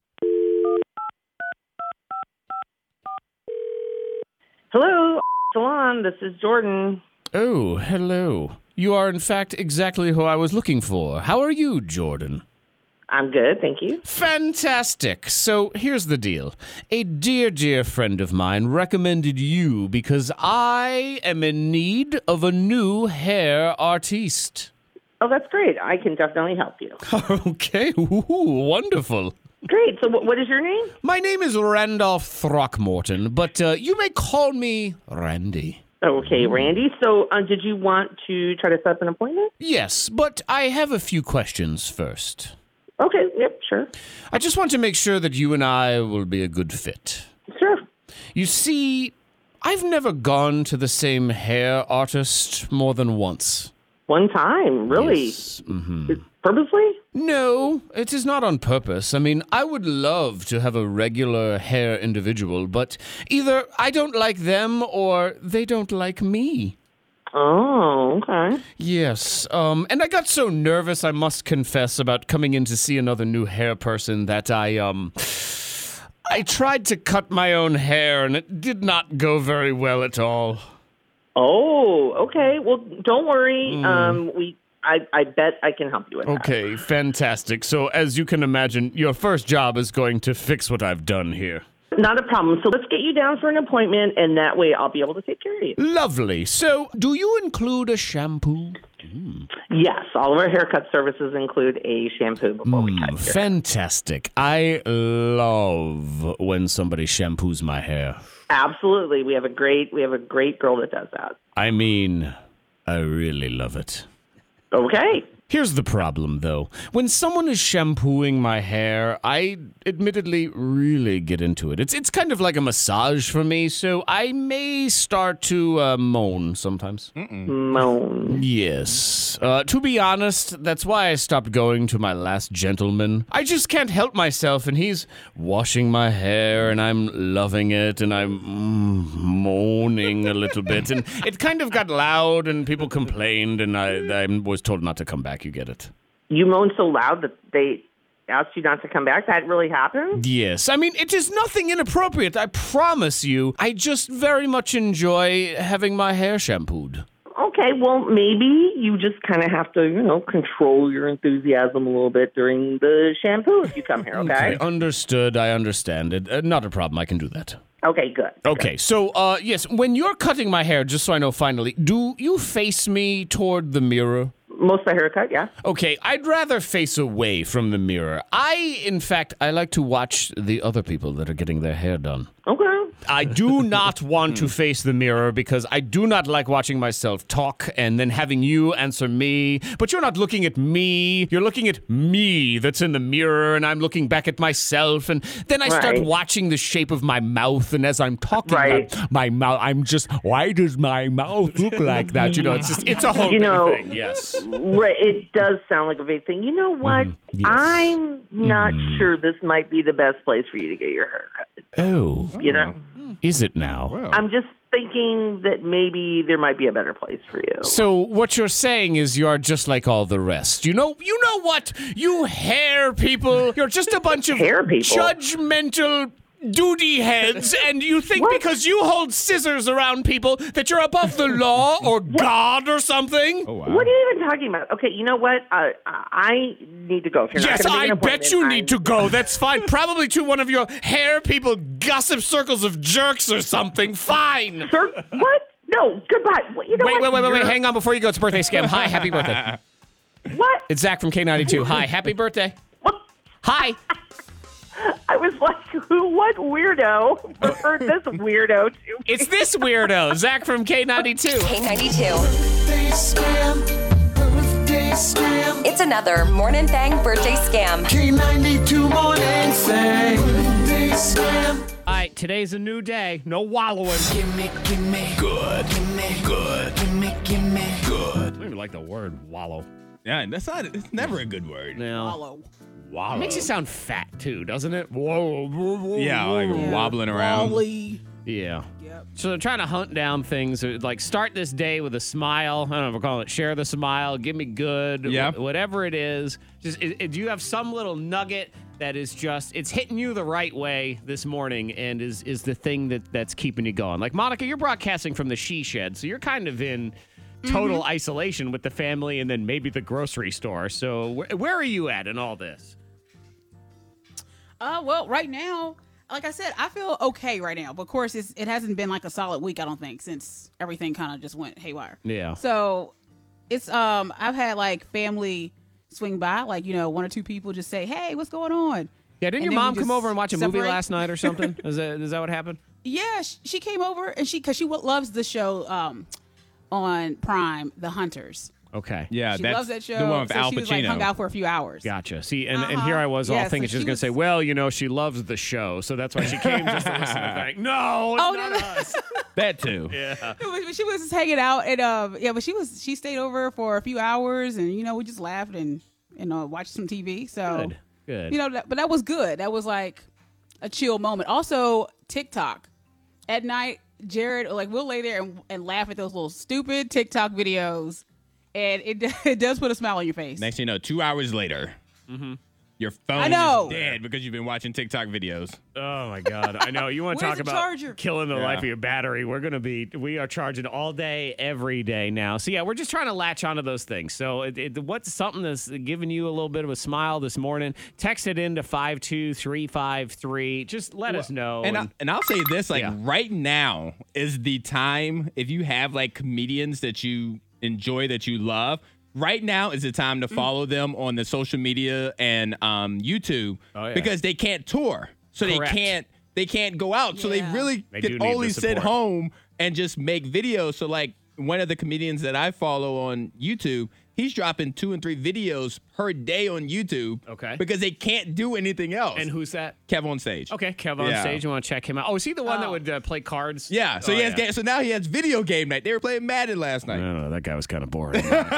Hello, salon. This is Jordan. Oh, hello. You are, in fact, exactly who I was looking for. How are you, Jordan? I'm good, thank you. Fantastic. So here's the deal. A dear, dear friend of mine recommended you because I am in need of a new hair artiste. Oh, that's great. I can definitely help you. Okay, ooh, wonderful. Great. So, what, what is your name? My name is Randolph Throckmorton, but uh, you may call me Randy. Okay, Randy. So, uh, did you want to try to set up an appointment? Yes, but I have a few questions first. Okay. Yep. Sure. I just want to make sure that you and I will be a good fit. Sure. You see, I've never gone to the same hair artist more than once. One time, really? Yes. Mhm. Purposely? No, it is not on purpose. I mean, I would love to have a regular hair individual, but either I don't like them or they don't like me. Oh, okay. Yes, um, and I got so nervous, I must confess, about coming in to see another new hair person that I, um, I tried to cut my own hair and it did not go very well at all. Oh, okay. Well, don't worry. Um, we. I, I bet I can help you with that. Okay, fantastic. So, as you can imagine, your first job is going to fix what I've done here. Not a problem. So let's get you down for an appointment, and that way I'll be able to take care of you. Lovely. So, do you include a shampoo? Yes, all of our haircut services include a shampoo before we cut Mm, your hair. fantastic. I love when somebody shampoos my hair. Absolutely. We have a great we have a great girl that does that. I mean, I really love it. Okay. Here's the problem, though. When someone is shampooing my hair, I admittedly really get into it. It's it's kind of like a massage for me, so I may start to uh, moan sometimes. Moan. Yes. Uh, to be honest, that's why I stopped going to my last gentleman. I just can't help myself, and he's washing my hair, and I'm loving it, and I'm mm, moaning a little bit, and it kind of got loud, and people complained, and I, I was told not to come back. You get it? You moaned so loud that they asked you not to come back? That really happened? Yes. I mean, it is nothing inappropriate, I promise you. I just very much enjoy having my hair shampooed. Okay, well, maybe you just kind of have to, you know, control your enthusiasm a little bit during the shampoo if you come here, okay? Understood. I understand it. Uh, not a problem. I can do that. Okay, good. Okay, so, uh, yes, when you're cutting my hair, just so I know finally, do you face me toward the mirror? most of the haircut, yeah. Okay, I'd rather face away from the mirror. I, in fact, I like to watch the other people that are getting their hair done. Okay. I do not want to face the mirror because I do not like watching myself talk and then having you answer me. But you're not looking at me. You're looking at me that's in the mirror, and I'm looking back at myself. And then I start Right. watching the shape of my mouth. And as I'm talking, Right. about my mouth, I'm just, why does my mouth look like that? You know, it's just, it's a whole You know- thing. Yes. Right, it does sound like a big thing. You know what? Yes. I'm not sure this might be the best place for you to get your hair cut. Oh, You know? is it now? I'm just thinking that maybe there might be a better place for you. So what you're saying is you're just like all the rest. You know, you know what? You hair people, you're just a bunch of Hair people? judgmental duty heads, and you think What? because you hold scissors around people that you're above the law or God or something? Oh, wow. What are you even talking about? Okay, you know what? Uh, I need to go. If you're not Yes, gonna make I an bet appointment, you I'm- need to go. That's fine. Probably to one of your hair people gossip circles of jerks or something. Fine. Sir, what? No, goodbye. What- You know Wait, what? wait, wait, wait, wait. You're- Hang on before you go. It's birthday scam. Hi, happy birthday. What? It's Zach from K ninety-two. Hi, happy birthday. What? Hi. I was like, who? What weirdo referred this weirdo to? It's this weirdo, Zach from K ninety-two. K ninety-two. It's another Morning Thang birthday scam. K ninety-two morning thing. All right, today's a new day. No wallowing. Gimme, gimme. Good. Gimme. Good. Gimme, gimme. Good. I don't even like the word wallow. Yeah, that's not. It's never a good word. No. Follow. Wallow. It makes you sound fat, too, doesn't it? Whoa, whoa, whoa, Yeah, like whoa. wobbling around. Wobbly. Yeah. Yep. So they're trying to hunt down things. uh, Like start this day with a smile. I don't know if we're calling it share the smile, give me good, Yeah. wh- whatever it is. Just it, it- do you have some little nugget that is just it's hitting you the right way this morning and is is the thing that that's keeping you going? Like Monica, you're broadcasting from the she shed, so you're kind of in total isolation with the family and then maybe the grocery store. So wh- where are you at in all this? Uh, well, right now, like I said, I feel okay right now. But of course, it's, it hasn't been like a solid week, I don't think, since everything kind of just went haywire. Yeah. So it's um, I've had like family swing by, like you know, one or two people just say, "Hey, what's going on?" Yeah, didn't And your then we mom come just over and watch a movie separate. last night or something? is that is that what happened? Yeah, sh- she came over and she because she w- loves the show um on Prime, The Hunters. Okay. Yeah, She that's loves that show. the one with so Al she was like hung Pacino. out for a few hours. Gotcha. See, and, and Uh-huh. here I was all Yeah, so thinking she was she going to was- say, well, you know, she loves the show, so that's why she came just to listen to things. No, it's Oh, not no, no. us. That too. Yeah. She was just hanging out and um yeah, but she was she stayed over for a few hours and you know we just laughed and and uh, watched some T V. So Good. Good. you know, that, but that was good. That was like a chill moment. Also, TikTok at night, Jared like we'll lay there and, and laugh at those little stupid TikTok videos, and it it does put a smile on your face. Next thing you know, two hours later, your phone I know. is dead because you've been watching TikTok videos. Oh, my God. I know. You want to Where's talk the about charger? killing the Yeah. life of your battery. We're going to be, we are charging all day, every day now. So, yeah, we're just trying to latch onto those things. So, it, it, what's something that's giving you a little bit of a smile this morning? Text it into five two three five three. Just let us know. And, I, and I'll say this, like Yeah. right now is the time, if you have like comedians that you enjoy, that you love, right now is the time to follow them on the social media and um, YouTube Oh, yeah. because they can't tour. So Correct. they can't they can't go out. So they Yeah. really They do can need only the sit support. home and just make videos. So like one of the comedians that I follow on YouTube, he's dropping two and three videos per day on YouTube. Okay. Because they can't do anything else. And who's that? Kev on stage. Okay, Kev on Yeah. stage. You want to check him out? Oh, is he the one that Oh. would uh, play cards? Yeah, so Oh, he has yeah. ga- so now he has video game night. They were playing Madden last I night. don't know. That guy was kind of boring.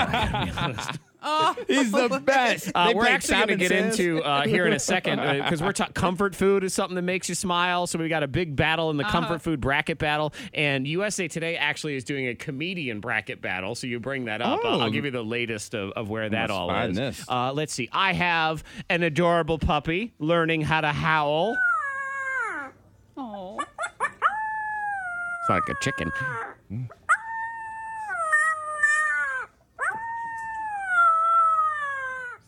He's the best. Uh, They we're played actually going to Simon get Says. into uh, here in a second because we're talking comfort food is something that makes you smile. So we got a big battle in the comfort food bracket battle, and U S A Today actually is doing a comedian bracket battle. So you bring that up. I'll, I'll Oh. give you the latest of, of where that must all find is. this. Uh, let's see. I have an adorable puppy learning how to howl. Oh, It's like a chicken.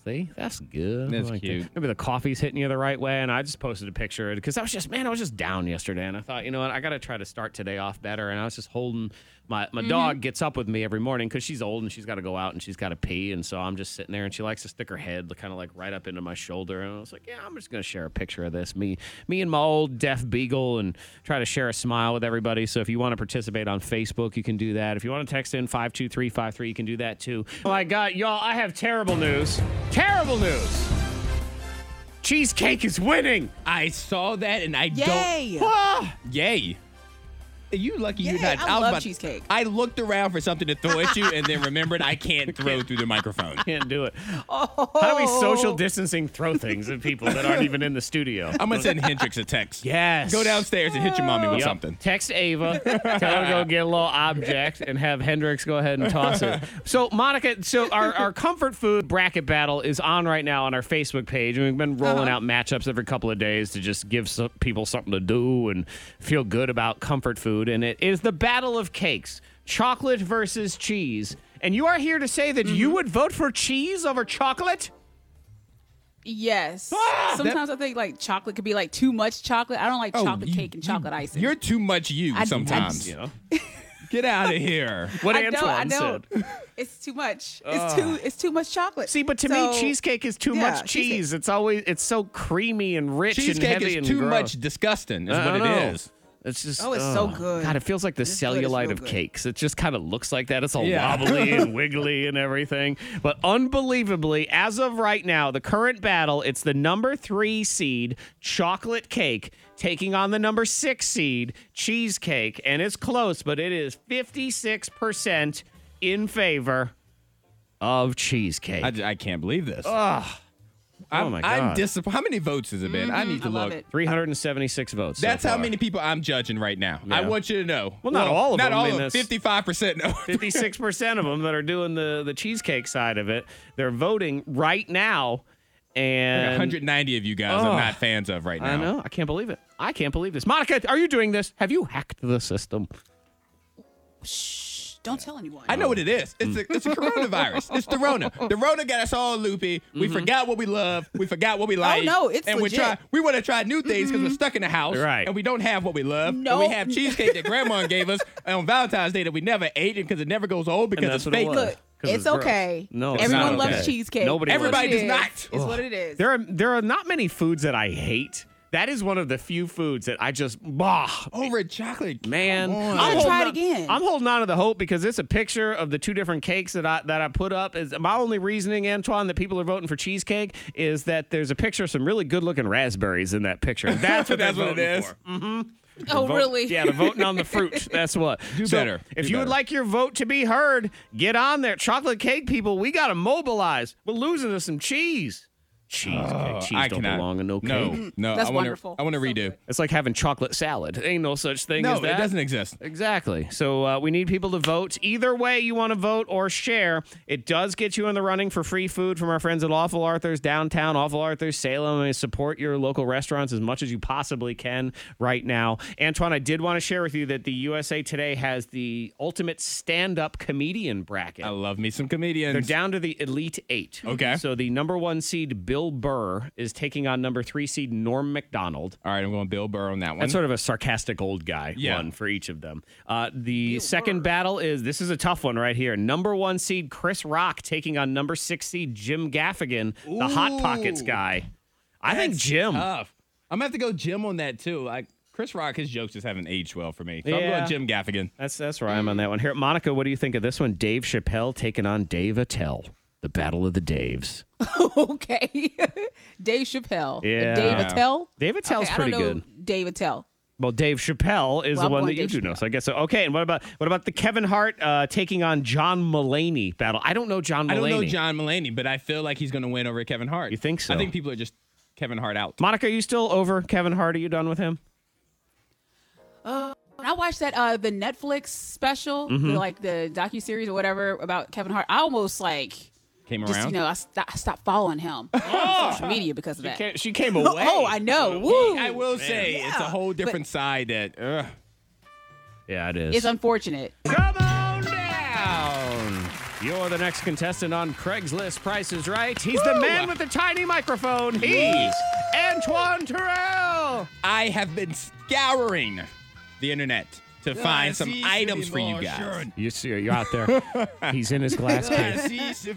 See, that's good. That's I like cute. that. Maybe the coffee's hitting you the right way, and I just posted a picture because I was just, man, I was just down yesterday, and I thought, you know what, I got to try to start today off better, and I was just holding my my Mm-hmm. dog gets up with me every morning because she's old and she's got to go out and she's got to pee, and so I'm just sitting there, and she likes to stick her head kind of like right up into my shoulder, and I was like, yeah, I'm just gonna share a picture of this, me me and my old deaf beagle, and try to share a smile with everybody. So if you want to participate on Facebook, you can do that. If you want to text in five two three five three, you can do that too. Oh my God, y'all, I have terrible news. Terrible news. Cheesecake is winning. I saw that and I Yay! don't. Ah, yay. You lucky you're Yay, not. I was love about- cheesecake. I looked around for something to throw at you and then remembered I can't throw through the microphone. Can't do it. How do we social distancing throw things at people that aren't even in the studio? I'm going to send Hendrix a text. Yes. Go downstairs and hit your mommy with Yep. something. Text Ava, tell her to go get a little object, and have Hendrix go ahead and toss it. So, Monica, so our, our comfort food bracket battle is on right now on our Facebook page, and we've been rolling Uh-huh. out matchups every couple of days to just give some people something to do and feel good about comfort food. And it is the battle of cakes, chocolate versus cheese. And you are here to say that you would vote for cheese over chocolate? Yes. Ah! Sometimes I think like chocolate could be like too much chocolate. I don't like Oh, chocolate you- cake and chocolate you- icing. You're too much you I- I sometimes. just- You know? Get out of here. What I don't. I Antoine don't. said. It's too much. It's too. It's too much chocolate. See, but to So- me, cheesecake is too yeah, much cheese. cheesecake. It's always it's so creamy and rich and Cheesecake heavy is and too gross. much disgusting, is I what it don't know. is. It's just Oh, it's so good. God, it feels like the It's good. It's cellulite real of good. cakes. It just kind of looks like that. It's all Yeah. wobbly and wiggly and everything. But unbelievably, as of right now, the current battle, it's the number three seed chocolate cake taking on the number six seed cheesecake, and it's close, but it is fifty-six percent in favor of cheesecake. I, I can't believe this. Oh, I'm, my I'm God. disappointed. How many votes has it been? I need to I love look. it. three hundred seventy-six votes. so That's how far. many people I'm judging right now. I Yeah. want you to know. Well, not all of not them. I all mean, of them. that's- fifty-five percent no. fifty-six percent of them that are doing the, the cheesecake side of it, they're voting right now. And one hundred ninety of you guys Oh. I'm not fans of right now. I know. I can't believe it. I can't believe this. Monica, are you doing this? Have you hacked the system? Shh, don't tell anyone. I know what it is. It's a, it's a coronavirus. It's the Rona. The Rona got us all loopy. We forgot what we love. We forgot what we like. no, it's and legit. we try. We want to try new things because we're stuck in the house, Right. And we don't have what we love. And No. we have cheesecake that Grandma gave us on Valentine's Day that we never ate because it never goes old because And it's that's what it fake. was. Look, 'Cause it's, it's gross. okay. No, it's everyone not loves okay. cheesecake. Nobody It's what Everybody it does is. not. It's what it is. There are there are not many foods that I hate. That is one of the few foods that I just bah. Over chocolate, Man, Come on. I'll holding try it on- again. I'm holding on to the hope because it's a picture of the two different cakes that I that I put up. Is my only reasoning, Antoine, that people are voting for cheesecake is that there's a picture of some really good looking raspberries in that picture. That's what That's they're what it voting is. for. oh, Vote- really? Yeah, they're voting on the fruit. That's what. Do So, better. If Do you would better. like your vote to be heard, get on there. Chocolate cake people, we got to mobilize. We're losing to some cheese. Cheese, Oh, cheese I don't cannot. belong in no cake. No, no. That's I wanna, wonderful. I want to So redo. good. It's like having chocolate salad. Ain't no such thing No, as that. it doesn't exist. Exactly. So uh, we need people to vote. Either way you want to vote or share, it does get you in the running for free food from our friends at Awful Arthur's downtown, Awful Arthur's Salem. And support your local restaurants as much as you possibly can right now. Antoine, I did want to share with you that the U S A Today has the ultimate stand-up comedian bracket. I love me some comedians. They're down to the Elite Eight. Okay. So the number one seed, Bill Burr, is taking on number three seed, Norm Macdonald. All right, I'm going Bill Burr on that one. That's sort of a sarcastic old guy Yeah. one for each of them. Uh, the second battle is, this is a tough one right here. Number one seed Chris Rock taking on number six seed Jim Gaffigan, the Hot Pockets Ooh. guy. I think That's Jim. tough. I'm going to have to go Jim on that, too. Like, Chris Rock, his jokes just haven't aged well for me. So I'm Yeah. going Jim Gaffigan. That's that's where I'm on that one. Here, Monica, what do you think of this one? Dave Chappelle taking on Dave Attell. The Battle of the Daves. Okay. Dave Chappelle. Yeah. Dave Attell. Dave Attell's okay, pretty I don't know good. Dave Attell. Well, Dave Chappelle is Well, the I'm one that going you Dave do know. Chappelle. So I guess so. Okay, and what about what about the Kevin Hart uh, taking on John Mulaney battle? I don't know John Mulaney. I don't know John Mulaney, but I feel like he's going to win over Kevin Hart. You think so? I think people are just Kevin Hart out. Monica, are you still over Kevin Hart? Are you done with him? When I watched that uh the Netflix special, Mm-hmm. the, like the docuseries or whatever about Kevin Hart, I almost like Came just around. you know I, st- I stopped following him on social media because of that. Ca- She came away. Oh, I know. Woo. I will say it's a Yeah. whole different side that. Uh, Yeah, it is. It's unfortunate. Come on down. You're the next contestant on Craigslist Price is Right. He's the man with the tiny microphone. He's Antoine Terrell. I have been scouring the internet to find some items for you guys. You see, you're out there. He's in his glass case.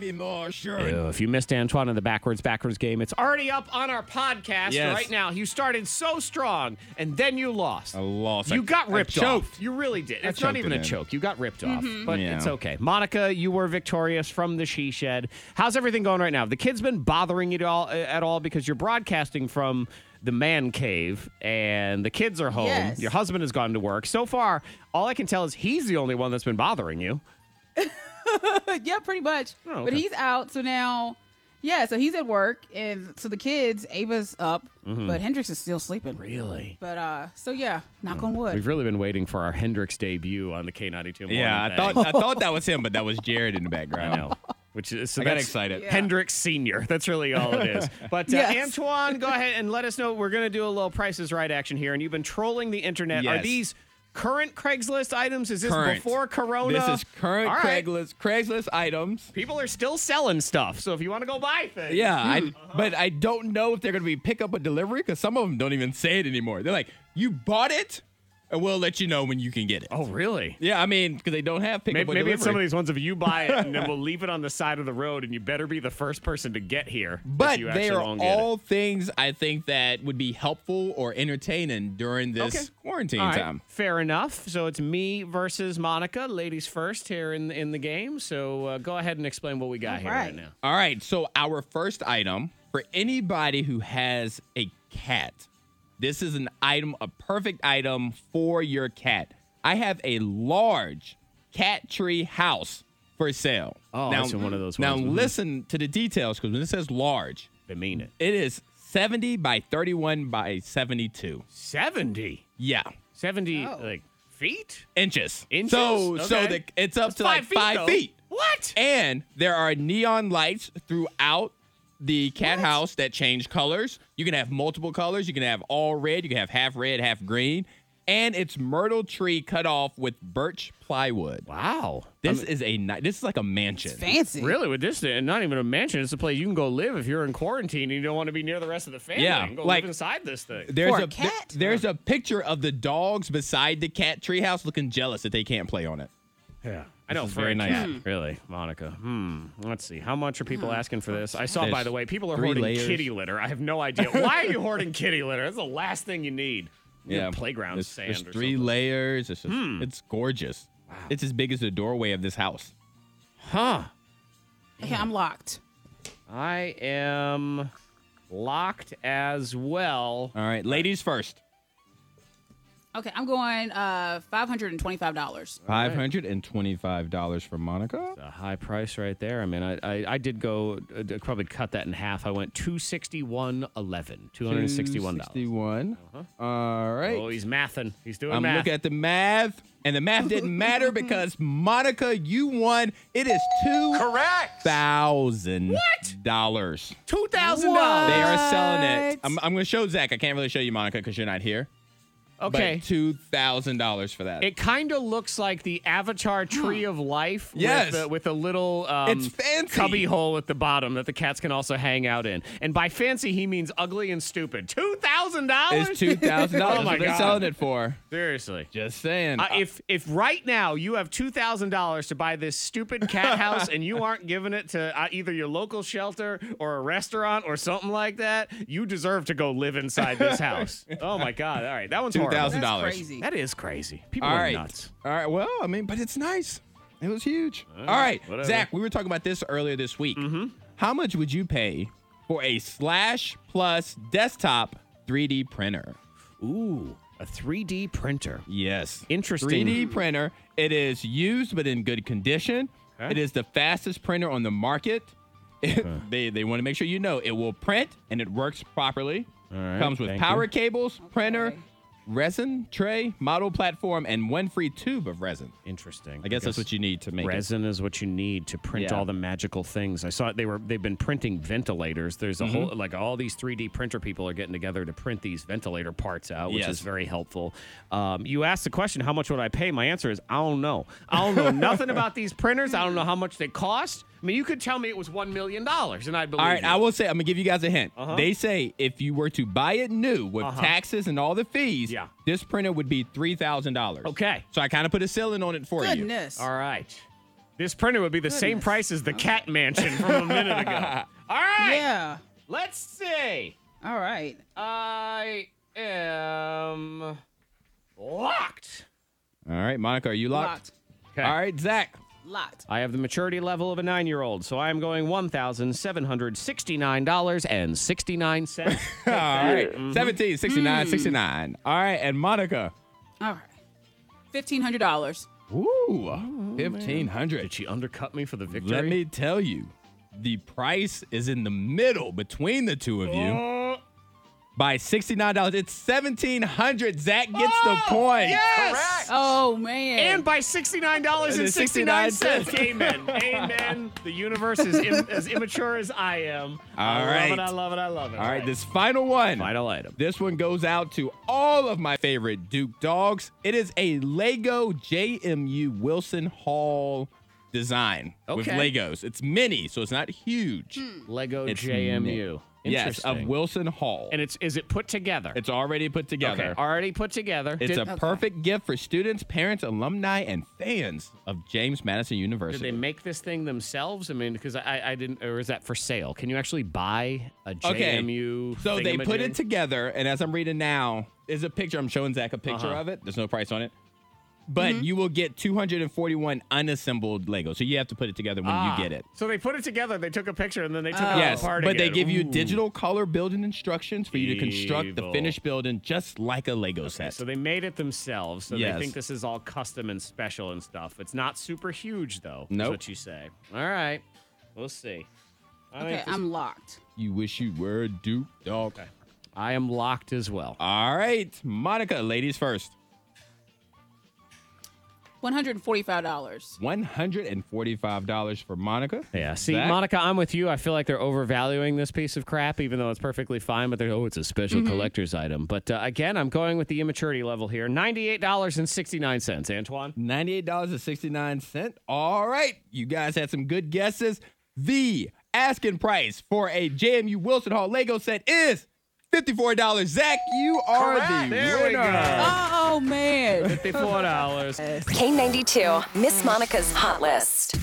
Sure. Ew, if you missed Antoine in the backwards backwards game, it's already up on our podcast Yes. right now. You started so strong, and then you lost. I lost. You I- got I ripped choked. off. You really did. I It's not choked even it a in. choke. You got ripped off, but Yeah. it's okay. Monica, you were victorious from the she shed. How's everything going right now? Have the kids been bothering you at all, at all because you're broadcasting from the man cave and the kids are home. Yes. Your husband has gone to work. So far, all I can tell is he's the only one that's been bothering you. Yeah, pretty much. Oh, But okay. he's out, so now, yeah, so he's at work, and so the kids, Ava's up, but Hendrix is still sleeping. Really? But uh, so yeah, knock on wood. We've really been waiting for our Hendrix debut on the K ninety-two morning. Yeah, I thing. thought I thought that was him, but that was Jared in the background. I know. Which is so I got that's excited. Yeah. Hendrix Senior. That's really all it is. But uh, Yes. Antoine, go ahead and let us know. We're going to do a little Price is Right action here, and you've been trolling the internet. Are Yes. these current Craigslist items? Is this Current. before Corona? This is current All right. Craigslist Craigslist items. People are still selling stuff, so if you want to go buy things, Yeah, I, Uh-huh. but I don't know if they're going to be pickup or delivery because some of them don't even say it anymore. They're like, you bought it, and we'll let you know when you can get it. Oh, really? Yeah, I mean, because they don't have pickup Maybe, or maybe delivery. it's some of these ones if you buy it and then we'll leave it on the side of the road and you better be the first person to get here. if But you they actually are won't get it. all things I think that would be helpful or entertaining during this Okay. quarantine All right, time. fair enough. So it's me versus Monica, ladies first here in in the game. So uh, go ahead and explain what we got All here right right. now. All right, so our first item for anybody who has a cat, this is an item, a perfect item for your cat. I have a large cat tree house for sale. Oh, now, that's one of those Now ones. Mhm. listen to the details because when it says large, I mean it. it is seventy by thirty-one by seventy-two. seventy. Yeah, seventy Oh. like feet? inches. Inches? So, so Okay. the, it's up That's to like five feet, five though. feet. What? And there are neon lights throughout the cat house that change colors. You can have multiple colors. You can have all red. You can have half red, half green. And it's myrtle tree cut off with birch plywood. Wow. This is a ni- this is like a mansion. Fancy. Really, with this, and not even a mansion, it's a place you can go live if you're in quarantine and you don't want to be near the rest of the family. Yeah, You can go like- live inside this thing. There's For a a, cat? there- there's a picture of the dogs beside the cat tree house looking jealous that they can't play on it. Yeah, I know. is For very a nice. cat, really, Monica. Hmm. Let's see. How much are people asking for this? I saw, There's by the way, people are three hoarding layers. kitty litter. I have no idea. Why are you hoarding kitty litter? That's the last thing you need. You need playground there's, sand There's or three something. layers. It's, just, it's gorgeous. Wow. It's as big as the doorway of this house. Huh. Okay, I'm locked. I am locked as well. All right, ladies first. Okay, I'm going uh five hundred and twenty-five dollars. Five hundred and twenty-five dollars for Monica. A high price right there. I mean, I I, I did go uh, probably cut that in half. I went two sixty one eleven. Two hundred sixty one dollars. Sixty-one. All right. Oh, he's mathing. He's doing I'm math. looking at the math, and the math didn't matter because Monica, you won. It is two Correct. thousand dollars. Two thousand dollars. They are selling it. I'm, I'm going to show Zach. I can't really show you Monica because you're not here. Okay. But two thousand dollars for that. It kind of looks like the Avatar Tree of Life. Yes. With, uh, with a little um, It's fancy. cubby hole at the bottom that the cats can also hang out in. And by fancy, he means ugly and stupid. two thousand dollars? It's two thousand dollars. Oh, my what they're God. selling it for. Seriously. Just saying. Uh, if if right now you have two thousand dollars to buy this stupid cat house and you aren't giving it to uh, either your local shelter or a restaurant or something like that, you deserve to go live inside this house. Oh, my God. All right. That one's horrible. two thousand dollars. That's crazy. That is crazy. People All are right. nuts. All right. Well, I mean, but it's nice. It was huge. All right. whatever. Zach, we were talking about this earlier this week. Mm-hmm. How much would you pay for a Slash Plus desktop three D printer? Ooh, a three D printer. Yes. Interesting. three D printer. It is used but in good condition. Okay. It is the fastest printer on the market. they they want to make sure you know it will print and it works properly. All right, Comes with thank power you. cables, printer, resin tray, model platform, and one free tube of resin. Interesting. I guess that's what you need to make it. Resin is what you need to print Yeah. all the magical things. I saw they were they've been printing ventilators. There's a Mm-hmm. whole like all these three D printer people are getting together to print these ventilator parts out, which Yes. is very helpful. Um, you asked the question, how much would I pay? My answer is I don't know. I don't know nothing about these printers. I don't know how much they cost. I mean, you could tell me it was one million dollars, and I'd believe All right, you. I will say, I'm going to give you guys a hint. Uh-huh. They say if you were to buy it new with Uh-huh. taxes and all the fees, Yeah. this printer would be three thousand dollars. Okay. So I kind of put a ceiling on it for you. Goodness. All right. This printer would be the same Goodness. price as the cat mansion from a minute ago. All right. Yeah. Let's see. All right. I am locked. All right, Monica, are you locked? Locked. Okay. All right, Zach. Locked. I have the maturity level of a nine-year-old, so I am going one thousand seven hundred sixty-nine dollars and sixty-nine cents. All right, Mm-hmm. seventeen, sixty-nine, sixty-nine. All right, and Monica. All right. Fifteen hundred dollars. Ooh, fifteen hundred. Did she undercut me for the victory? Let me tell you, the price is in the middle between the two of you Oh, by sixty-nine dollars. It's seventeen hundred. Zach gets the point. yes! Oh man. And by sixty-nine dollars and sixty-nine cents. Amen. Amen. The universe is Im- as immature as I am. I All love right. it. I love it. I love it. All right, this final one. final item. This one goes out to all of my favorite Duke dogs. It is a Lego J M U Wilson Hall design with Okay. Legos. It's mini, so it's not huge. Lego It's J M U. Yes, of Interesting. Wilson Hall. And it's is it put together? It's already put together. Okay, already put together. It's did, a perfect gift for students, parents, alumni, and fans of James Madison did University. they make this thing themselves? I mean, because I, I didn't, or is that for sale? Can you actually buy a J M U? So they put it thingamajig? together, and as I'm reading now, is a picture. I'm showing Zach a picture Uh-huh. of it. There's no price on it. But you will get two hundred forty-one unassembled Legos. So you have to put it together when Ah, you get it. So they put it together. They took a picture and then they took it Yes, apart but they again. give you Ooh. digital color building instructions for you to construct the Evil. finished building just like a Lego set. So they made it themselves. So Yes. they think this is all custom and special and stuff. It's not super huge though. Is Nope. what you say. All right. We'll see. I Okay, think this- I'm locked. You wish you were a Duke dog. I am locked as well. All right, Monica, ladies first. One hundred and forty-five dollars. one hundred forty-five dollars for Monica. Yeah. See, Zach? Monica, I'm with you. I feel like they're overvaluing this piece of crap, even though it's perfectly fine. But they're, oh, it's a special collector's item. But uh, again, I'm going with the immaturity level here. ninety-eight dollars and sixty-nine cents. Antoine? ninety-eight dollars and sixty-nine cents. All right. You guys had some good guesses. The asking price for a J M U Wilson Hall Lego set is fifty-four dollars. Zach, you are the There we winner. go. Oh man. fifty-four dollars. K ninety-two, Miss Monica's Hot List.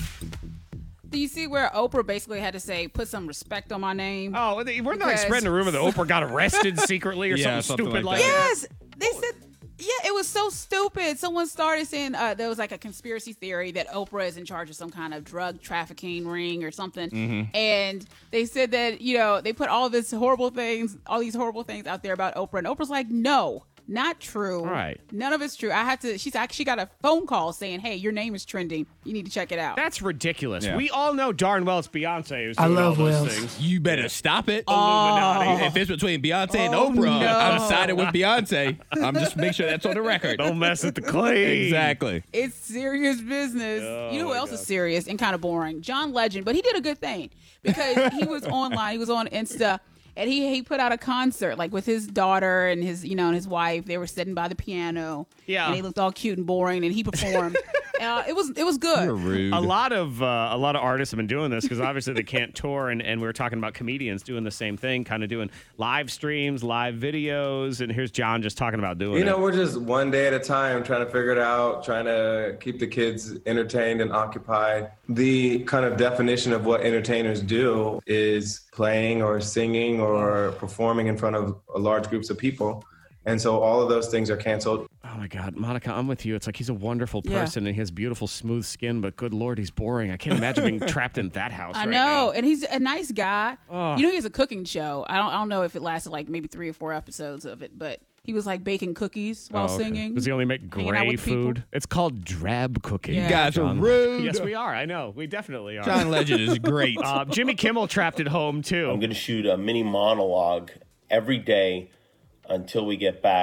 Do you see where Oprah basically had to say, put some respect on my name? Oh, they- we're not Because- spreading the rumor that Oprah got arrested secretly or Yeah, something, something stupid like like that. that. Yes, they said. Yeah, it was so stupid. Someone started saying uh, there was like a conspiracy theory that Oprah is in charge of some kind of drug trafficking ring or something, Mm-hmm. and they said that you know they put all this horrible things, all these horrible things out there about Oprah, and Oprah's like, no. Not true. Right. None of it's true. I had to. She's actually got a phone call saying, "Hey, your name is trending. You need to check it out." That's ridiculous. Yeah. We all know darn well it's Beyonce who's I doing love all those Wills. things. You better stop it. Illuminati. If it's between Beyonce and Oh, Oprah, no. I'm siding with Beyonce. I'm just make sure that's on the record. Don't mess with the clay. Exactly. It's serious business. you know who else is serious and kind of boring? John Legend, but he did a good thing because he was online. He was on Insta, and he he put out a concert like with his daughter and his you know and his wife. They were sitting by the piano. Yeah. and they looked all cute and boring, and he performed. uh, it was it was good. You're rude. A lot of uh, a lot of artists have been doing this because obviously they can't tour, and, and we were talking about comedians doing the same thing, kind of doing live streams, live videos, and here's John just talking about doing You know, it. we're just one day at a time trying to figure it out, trying to keep the kids entertained and occupied. The kind of definition of what entertainers do is playing or singing or performing in front of large groups of people. And so all of those things are canceled. Oh my God, Monica, I'm with you. It's like he's a wonderful Yeah. person and he has beautiful, smooth skin, but good Lord, he's boring. I can't imagine being trapped in that house. I right know, now. and he's a nice guy. Oh. You know, he has a cooking show. I don't, I don't know if it lasted like maybe three or four episodes of it, but he was like baking cookies while Oh, okay. singing. Does he only make hanging out gray with people. food? It's called drab cooking. Yeah. You guys are John. rude. Yes, we are. I know. We definitely are. John Legend is great. Uh, Jimmy Kimmel trapped at home too. I'm going to shoot a mini monologue every day until we get back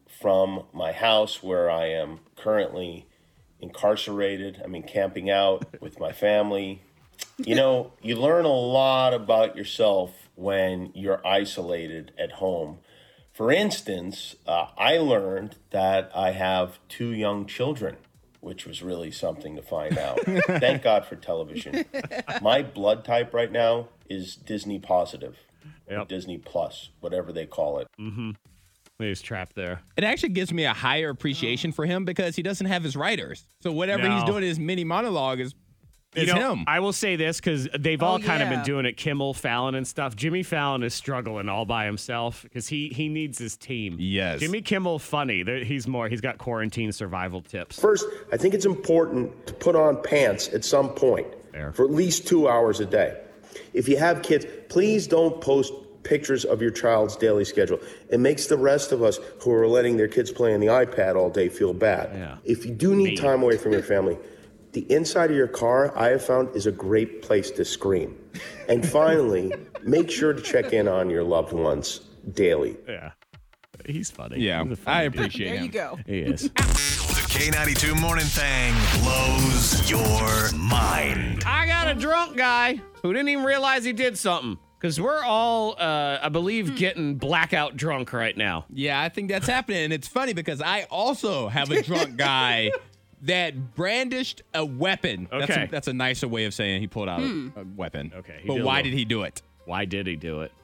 from my house where I am currently incarcerated. I mean, camping out with my family. You know, you learn a lot about yourself when you're isolated at home. For instance, uh, I learned that I have two young children, which was really something to find out. Thank God for television. My blood type right now is Disney positive, or Yep. Disney Plus, whatever they call it. Mm-hmm. He's trapped there. It actually gives me a higher appreciation for him because he doesn't have his writers. So whatever No. he's doing, his mini monologue is, is You know, him. I will say this because they've Oh, all kind of yeah. been doing it. Kimmel, Fallon, and stuff. Jimmy Fallon is struggling all by himself because he he needs his team. Yes. Jimmy Kimmel, funny. There- He's more. He's got quarantine survival tips. First, I think it's important to put on pants at some point Fair. for at least two hours a day. If you have kids, please don't post pictures of your child's daily schedule. It makes the rest of us who are letting their kids play on the iPad all day feel bad. Yeah. If you do need Me. time away from your family, the inside of your car, I have found, is a great place to scream. And finally, make sure to check in on your loved ones daily. Yeah. He's funny. yeah, He's a funny I dude. appreciate There him. you go. He is. The K ninety-two Morning Thing blows your mind. I got a drunk guy who didn't even realize he did something. Because we're all, uh, I believe, getting blackout drunk right now. Yeah, I think that's happening. And it's funny because I also have a drunk guy that brandished a weapon. That's, Okay. a, that's a nicer way of saying he pulled out a, a weapon. Okay, he But did a why little- did he do it? Why did he do it?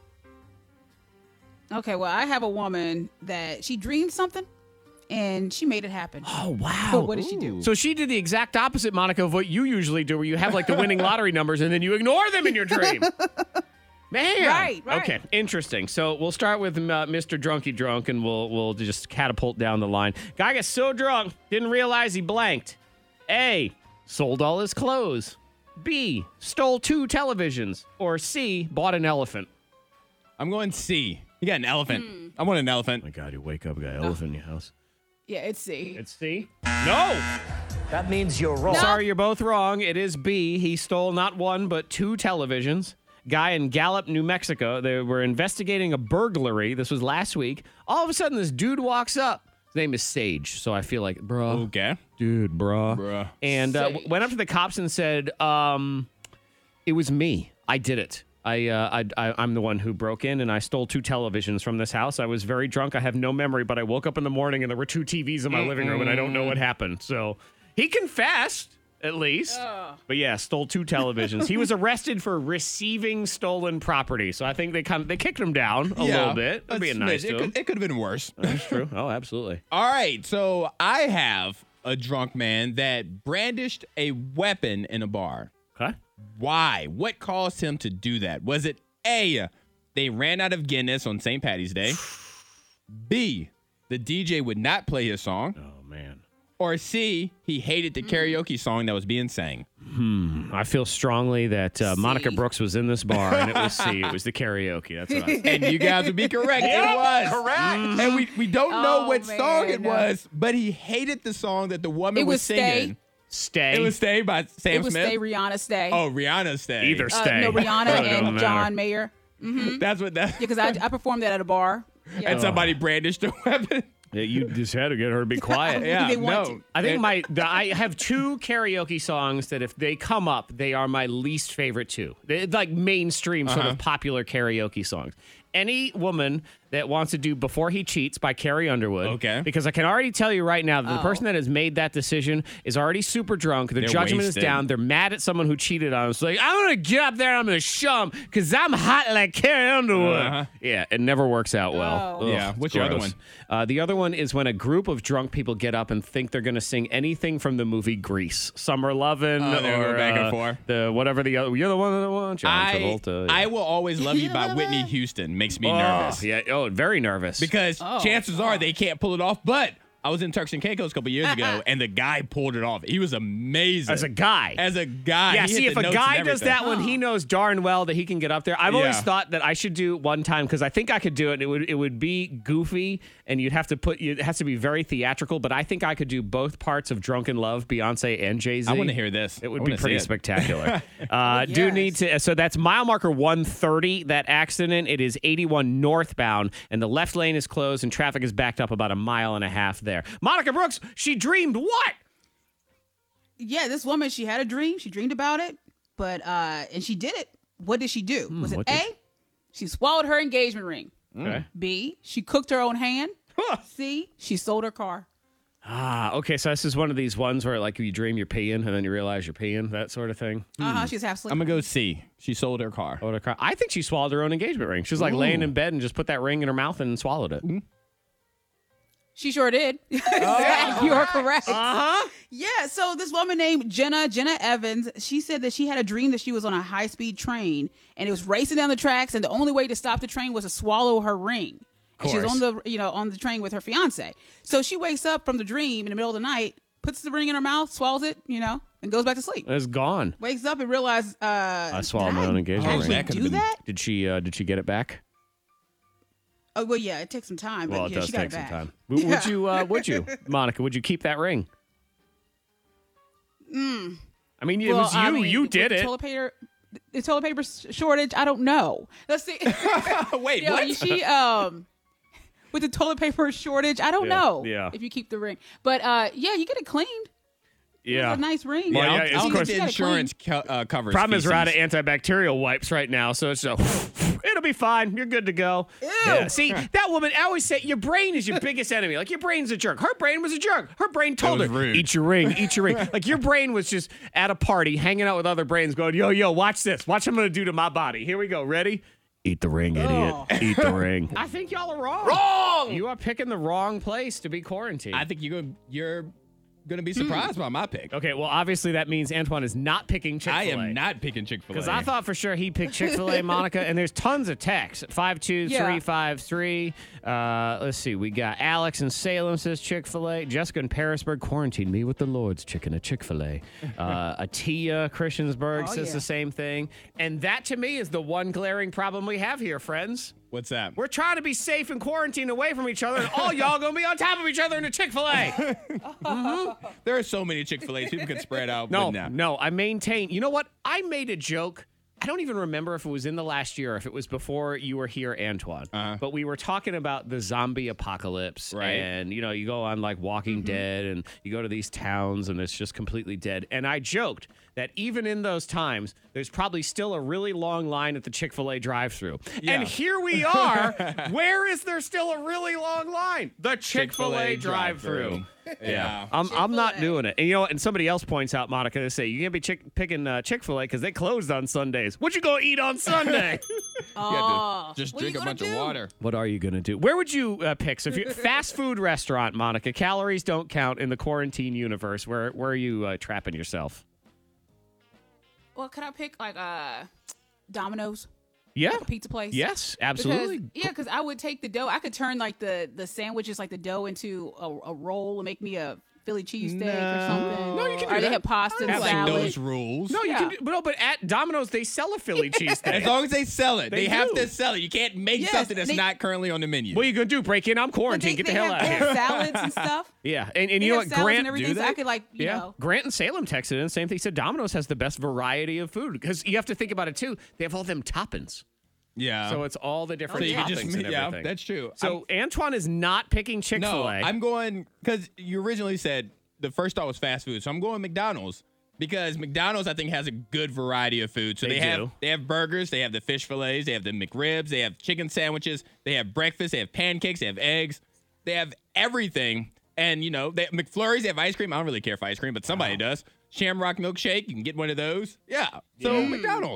Okay, well, I have a woman that she dreamed something and she made it happen. Oh, wow. But what did she do? So she did the exact opposite, Monica, of what you usually do, where you have like the winning lottery numbers and then you ignore them in your dream. Man. Right, right. Okay, interesting. So we'll start with uh, Mister Drunky Drunk and we'll we'll just catapult down the line. Guy got so drunk, didn't realize he blanked. A, sold all his clothes. B, stole two televisions. Or C, bought an elephant. I'm going C. You got an elephant. I want an elephant. Oh my God, you wake up, got an elephant in your house. Yeah, it's C. It's C? No! That means you're wrong. Sorry, you're both wrong. It is B. He stole not one, but two televisions. Guy in Gallup, New Mexico. They were investigating a burglary. This was last week. All of a sudden, this dude walks up. His name is Sage. So I feel like, bruh. Okay. Dude, bruh. Bruh. And uh, w- went up to the cops and said, um, it was me. I did it. I, uh, I, I, I'm the one who broke in and I stole two televisions from this house. I was very drunk. I have no memory, but I woke up in the morning and there were two T Vs in my living room and I don't know what happened. So he confessed, at least. But yeah, stole two televisions. He was arrested for receiving stolen property. So I think they kind of they kicked him down a Yeah, little bit. They're a being nice smidge. to It him. could, it could have been worse. That's true. Oh, absolutely. All right, so I have a drunk man that brandished a weapon in a bar. Okay. Why? What caused him to do that? Was it A, they ran out of Guinness on Saint Patty's Day? B, the D J would not play his song? Oh, man. Or C, he hated the karaoke song that was being sang? I feel strongly that uh, Monica C. Brooks was in this bar and it was C. It was the karaoke. That's what I And you guys would be correct. It was. Correct. And we, we don't know Oh, what song it man. was, but he hated the song that the woman It was singing. Stay. It was Stay by Sam It was Smith. Stay, Rihanna, Stay. Oh, Rihanna Stay. Either Uh, stay. no, Rihanna Really don't and matter. John Mayer. That's what that. Yeah, because I, I performed that at a bar. Yeah. And somebody brandished a weapon. Yeah, you just had to get her to be quiet. Yeah, They want no. to. I think And- my the, I have two karaoke songs that if they come up, they are my least favorite two. They're like mainstream sort Uh-huh. of popular karaoke songs. Any woman that wants to do Before He Cheats by Carrie Underwood. Okay. Because I can already tell you right now that the Oh. person that has made that decision is already super drunk. Their They're judgment wasted. is down. They're mad at someone who cheated on them. So like, I'm going to get up there and I'm going to show them because I'm hot like Carrie Underwood. Uh-huh. Yeah, it never works out well. Oh. Ugh, Yeah, it's what's your other gross. one? Uh, the other one is when a group of drunk people get up and think they're going to sing anything from the movie Grease. Summer Lovin' Oh, they'll or go back and uh, forth. the whatever the other. You're the one that one. John I, Travolta. I yeah. Will Always Love You by Whitney Houston makes me Oh, nervous. yeah. Oh, very nervous. Because Oh, chances are they can't pull it off, but I was in Turks and Caicos a couple years ago, and the guy pulled it off. He was amazing. As a guy. As a guy. Yeah, He see, hit if the a notes guy and does everything. that one, he knows darn well that he can get up there. I've always Yeah. thought that I should do one time because I think I could do it. It would it would be goofy, and you'd have to put it has to be very theatrical. But I think I could do both parts of Drunken Love, Beyonce and Jay Z. I want to hear this. It would I be wanna see pretty it. spectacular. uh, Do need to. So that's mile marker one thirty. That accident. It is eighty-one northbound, and the left lane is closed, and traffic is backed up about a mile and a half there. Monica Brooks, she dreamed what? Yeah, this woman, she had a dream. She dreamed about it, but uh, and she did it. What did she do? Was it what did A? She swallowed her engagement ring. Okay. B. She cooked her own hand. C. She sold her car. Ah, okay. So this is one of these ones where, like, you dream you're peeing, and then you realize you're peeing, that sort of thing. Uh huh. She's half asleep. I'm going to go C. She sold her car. Sold her car. I think she swallowed her own engagement ring. She was like laying in bed and just put that ring in her mouth and swallowed it. She sure did. You are correct. Uh huh. Yeah, so this woman named Jenna, Jenna Evans, she said that she had a dream that she was on a high-speed train and it was racing down the tracks, and the only way to stop the train was to swallow her ring. And she was on the, you know, on the train with her fiance. So she wakes up from the dream in the middle of the night, puts the ring in her mouth, swallows it, you know, and goes back to sleep. It's gone. Wakes up and realizes, uh, I swallowed did my I own engagement actually ring. That could've do been- that? Did she? Uh, did she get it back? Oh well, yeah, it takes some time, but Well, it yeah, does she got take it some back. time. W- Would you? Uh, would you, Monica? Would you keep that ring? Mm. I mean, it Well, was you. I mean, you with did the it. Toilet paper, the toilet paper s- shortage. I don't know. Let's see. Wait, You know, what? She um with the toilet paper shortage. I don't Yeah, know. yeah. If you keep the ring, but uh, yeah, you get it cleaned. Yeah. It's a nice ring. Well, Yeah, yeah, I it's don't, I don't course- think the insurance co- uh, covers Problem is, we're out of feces. antibacterial wipes right now, so it's a, it'll be fine. You're good to go. Yeah. See, that woman, I always say, your brain is your biggest enemy. Like, your brain's a jerk. Her brain was a jerk. Her brain told was her, rude. eat your ring, eat your ring. Like, your brain was just at a party, hanging out with other brains, going, yo, yo, watch this. Watch what I'm going to do to my body. Here we go. Ready? Eat the ring, idiot. Eat the ring. I think y'all are wrong. Wrong! You are picking the wrong place to be quarantined. I think you're gonna, you're going to be surprised by my pick. Okay, well, obviously that means Antoine is not picking Chick-fil-A. I am not picking Chick-fil-A. Because I thought for sure he picked Chick-fil-A, Monica, and there's tons of texts. five two three five three. Uh, let's see. We got Alex in Salem says Chick-fil-A. Jessica in Parisburg, quarantine me with the Lord's chicken at Chick-fil-A. Uh, Atia Christiansburg Oh, says yeah. the same thing. And that, to me, is the one glaring problem we have here, friends. What's that? We're trying to be safe and quarantined away from each other, and all y'all going to be on top of each other in a Chick-fil-A. There are so many Chick-fil-A's. People could spread out. No, but nah. no, I maintain. You know what? I made a joke. I don't even remember if it was in the last year or if it was before you were here, Antoine. Uh-huh. But we were talking about the zombie apocalypse. Right. And, you know, you go on like Walking Dead and you go to these towns and it's just completely dead. And I joked that even in those times, there's probably still a really long line at the Chick-fil-A drive-thru. Yeah. And here we are. Where is there still a really long line? The Chick-fil-A, drive-thru. Yeah. I'm, I'm not doing it. And you know what? And somebody else points out, Monica, they say, you can't be chick- picking uh, Chick-fil-A because they closed on Sundays. What you going to eat on Sunday? Oh, Just what are you drink a gonna bunch do? of water. What are you going to do? Where would you uh, pick? So if you fast food restaurant, Monica, calories don't count in the quarantine universe. Where, where are you uh, trapping yourself? Well, could I pick like uh, Domino's? Yeah. Like a pizza place? Yes, absolutely. Because, yeah, because I would take the dough. I could turn like the the sandwiches, like the dough, into a, a roll and make me a Philly cheesesteak or something. No, you can Or do they that. have pasta and I like salad. those rules. No, you Yeah. can do, but no, but at Domino's they sell a Philly cheesesteak. As long as they sell it. They They, have do. to sell it. You can't make Yes, something that's they- not currently on the menu. What are you gonna do? Break in? I'm But they, quarantined. Get the they hell have, out they of have here. salads and stuff. Yeah, and, and They you know have what? salads Grant, and everything, do so I they? could like, you yeah, know. Grant and Salem texted in. Same thing. Said Domino's has the best variety of food because you have to think about it too. They have all them toppings, yeah. so it's all the different So you toppings can just, and yeah, everything. that's true. So Antoine is not picking I'm, Chick-fil-A. no, I'm going because you originally said the first thought was fast food, so I'm going McDonald's because McDonald's I think has a good variety of food. So They they, do. have they have burgers, they have the fish fillets, they have the McRibs, they have chicken sandwiches, they have breakfast, they have pancakes, they have eggs, they have everything. And you know, they McFlurries, they have ice cream. I don't really care for ice cream, but somebody does. Shamrock milkshake, you can get one of those. Yeah. So McDonald's.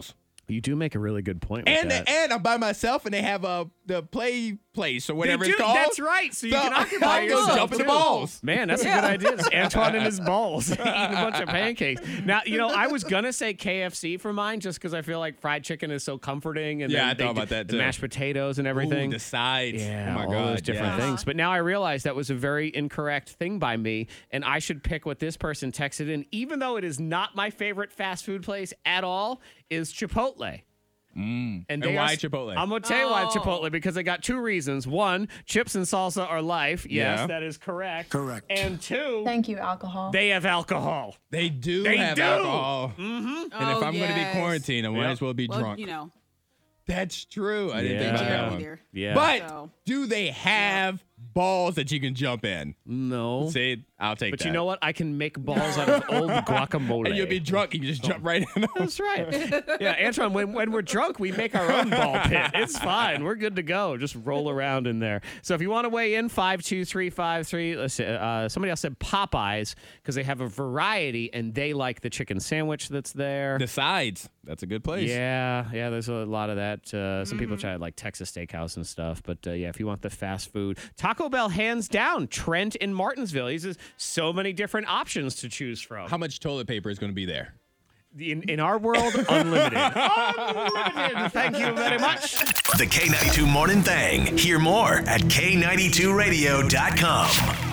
You do make a really good point with And that. and I'm by myself, and they have a the play place or whatever They do, it's called. That's right. So you So can occupy I'll go yourself. jump in the too. balls. Man, that's Yeah. a good idea. Just Antoine and his balls eating a bunch of pancakes. Now, you know, I was gonna say K F C for mine just because I feel like fried chicken is so comforting. And Yeah, then I they thought do about that, the too. mashed potatoes and everything. Ooh, the sides. Yeah, oh my all God, those different yes. things. But now I realize that was a very incorrect thing by me, and I should pick what this person texted in, even though it is not my favorite fast food place at all, is Chipotle. Mm. And, they why are- Chipotle? I'm gonna tell you why Oh. Chipotle, because I got two reasons. One, chips and salsa are life. Yes, Yeah. that is correct. Correct. And two, Thank you, alcohol. they have alcohol. they do They have do. alcohol. Mm-hmm. And if Oh, I'm going to be yes. quarantined, I might Yep. as well be Well, drunk. you know, That's true. I didn't think Yeah. about that Jared one. either. Yeah. But So- do they have balls that you can jump in? No. See, I'll take But that. you know what? I can make balls out of old guacamole. And you'll be drunk. You can just jump right in. That's right. Yeah, Antoine, when, when we're drunk, we make our own ball pit. It's fine. We're good to go. Just roll around in there. So if you want to weigh in, five two three five three. Let's see, uh, somebody else said Popeyes because they have a variety and they like the chicken sandwich that's there. The sides. That's a good place. Yeah, yeah, there's a lot of that. Uh, some people try like Texas Steakhouse and stuff. But uh, yeah, if you want the fast food, Taco Bell, hands down. Trent in Martinsville. He says so many different options to choose from. How much toilet paper is going to be there? In, in our world, unlimited. Unlimited. Thank you very much. The K ninety-two Morning Thing. Hear more at K ninety-two radio dot com.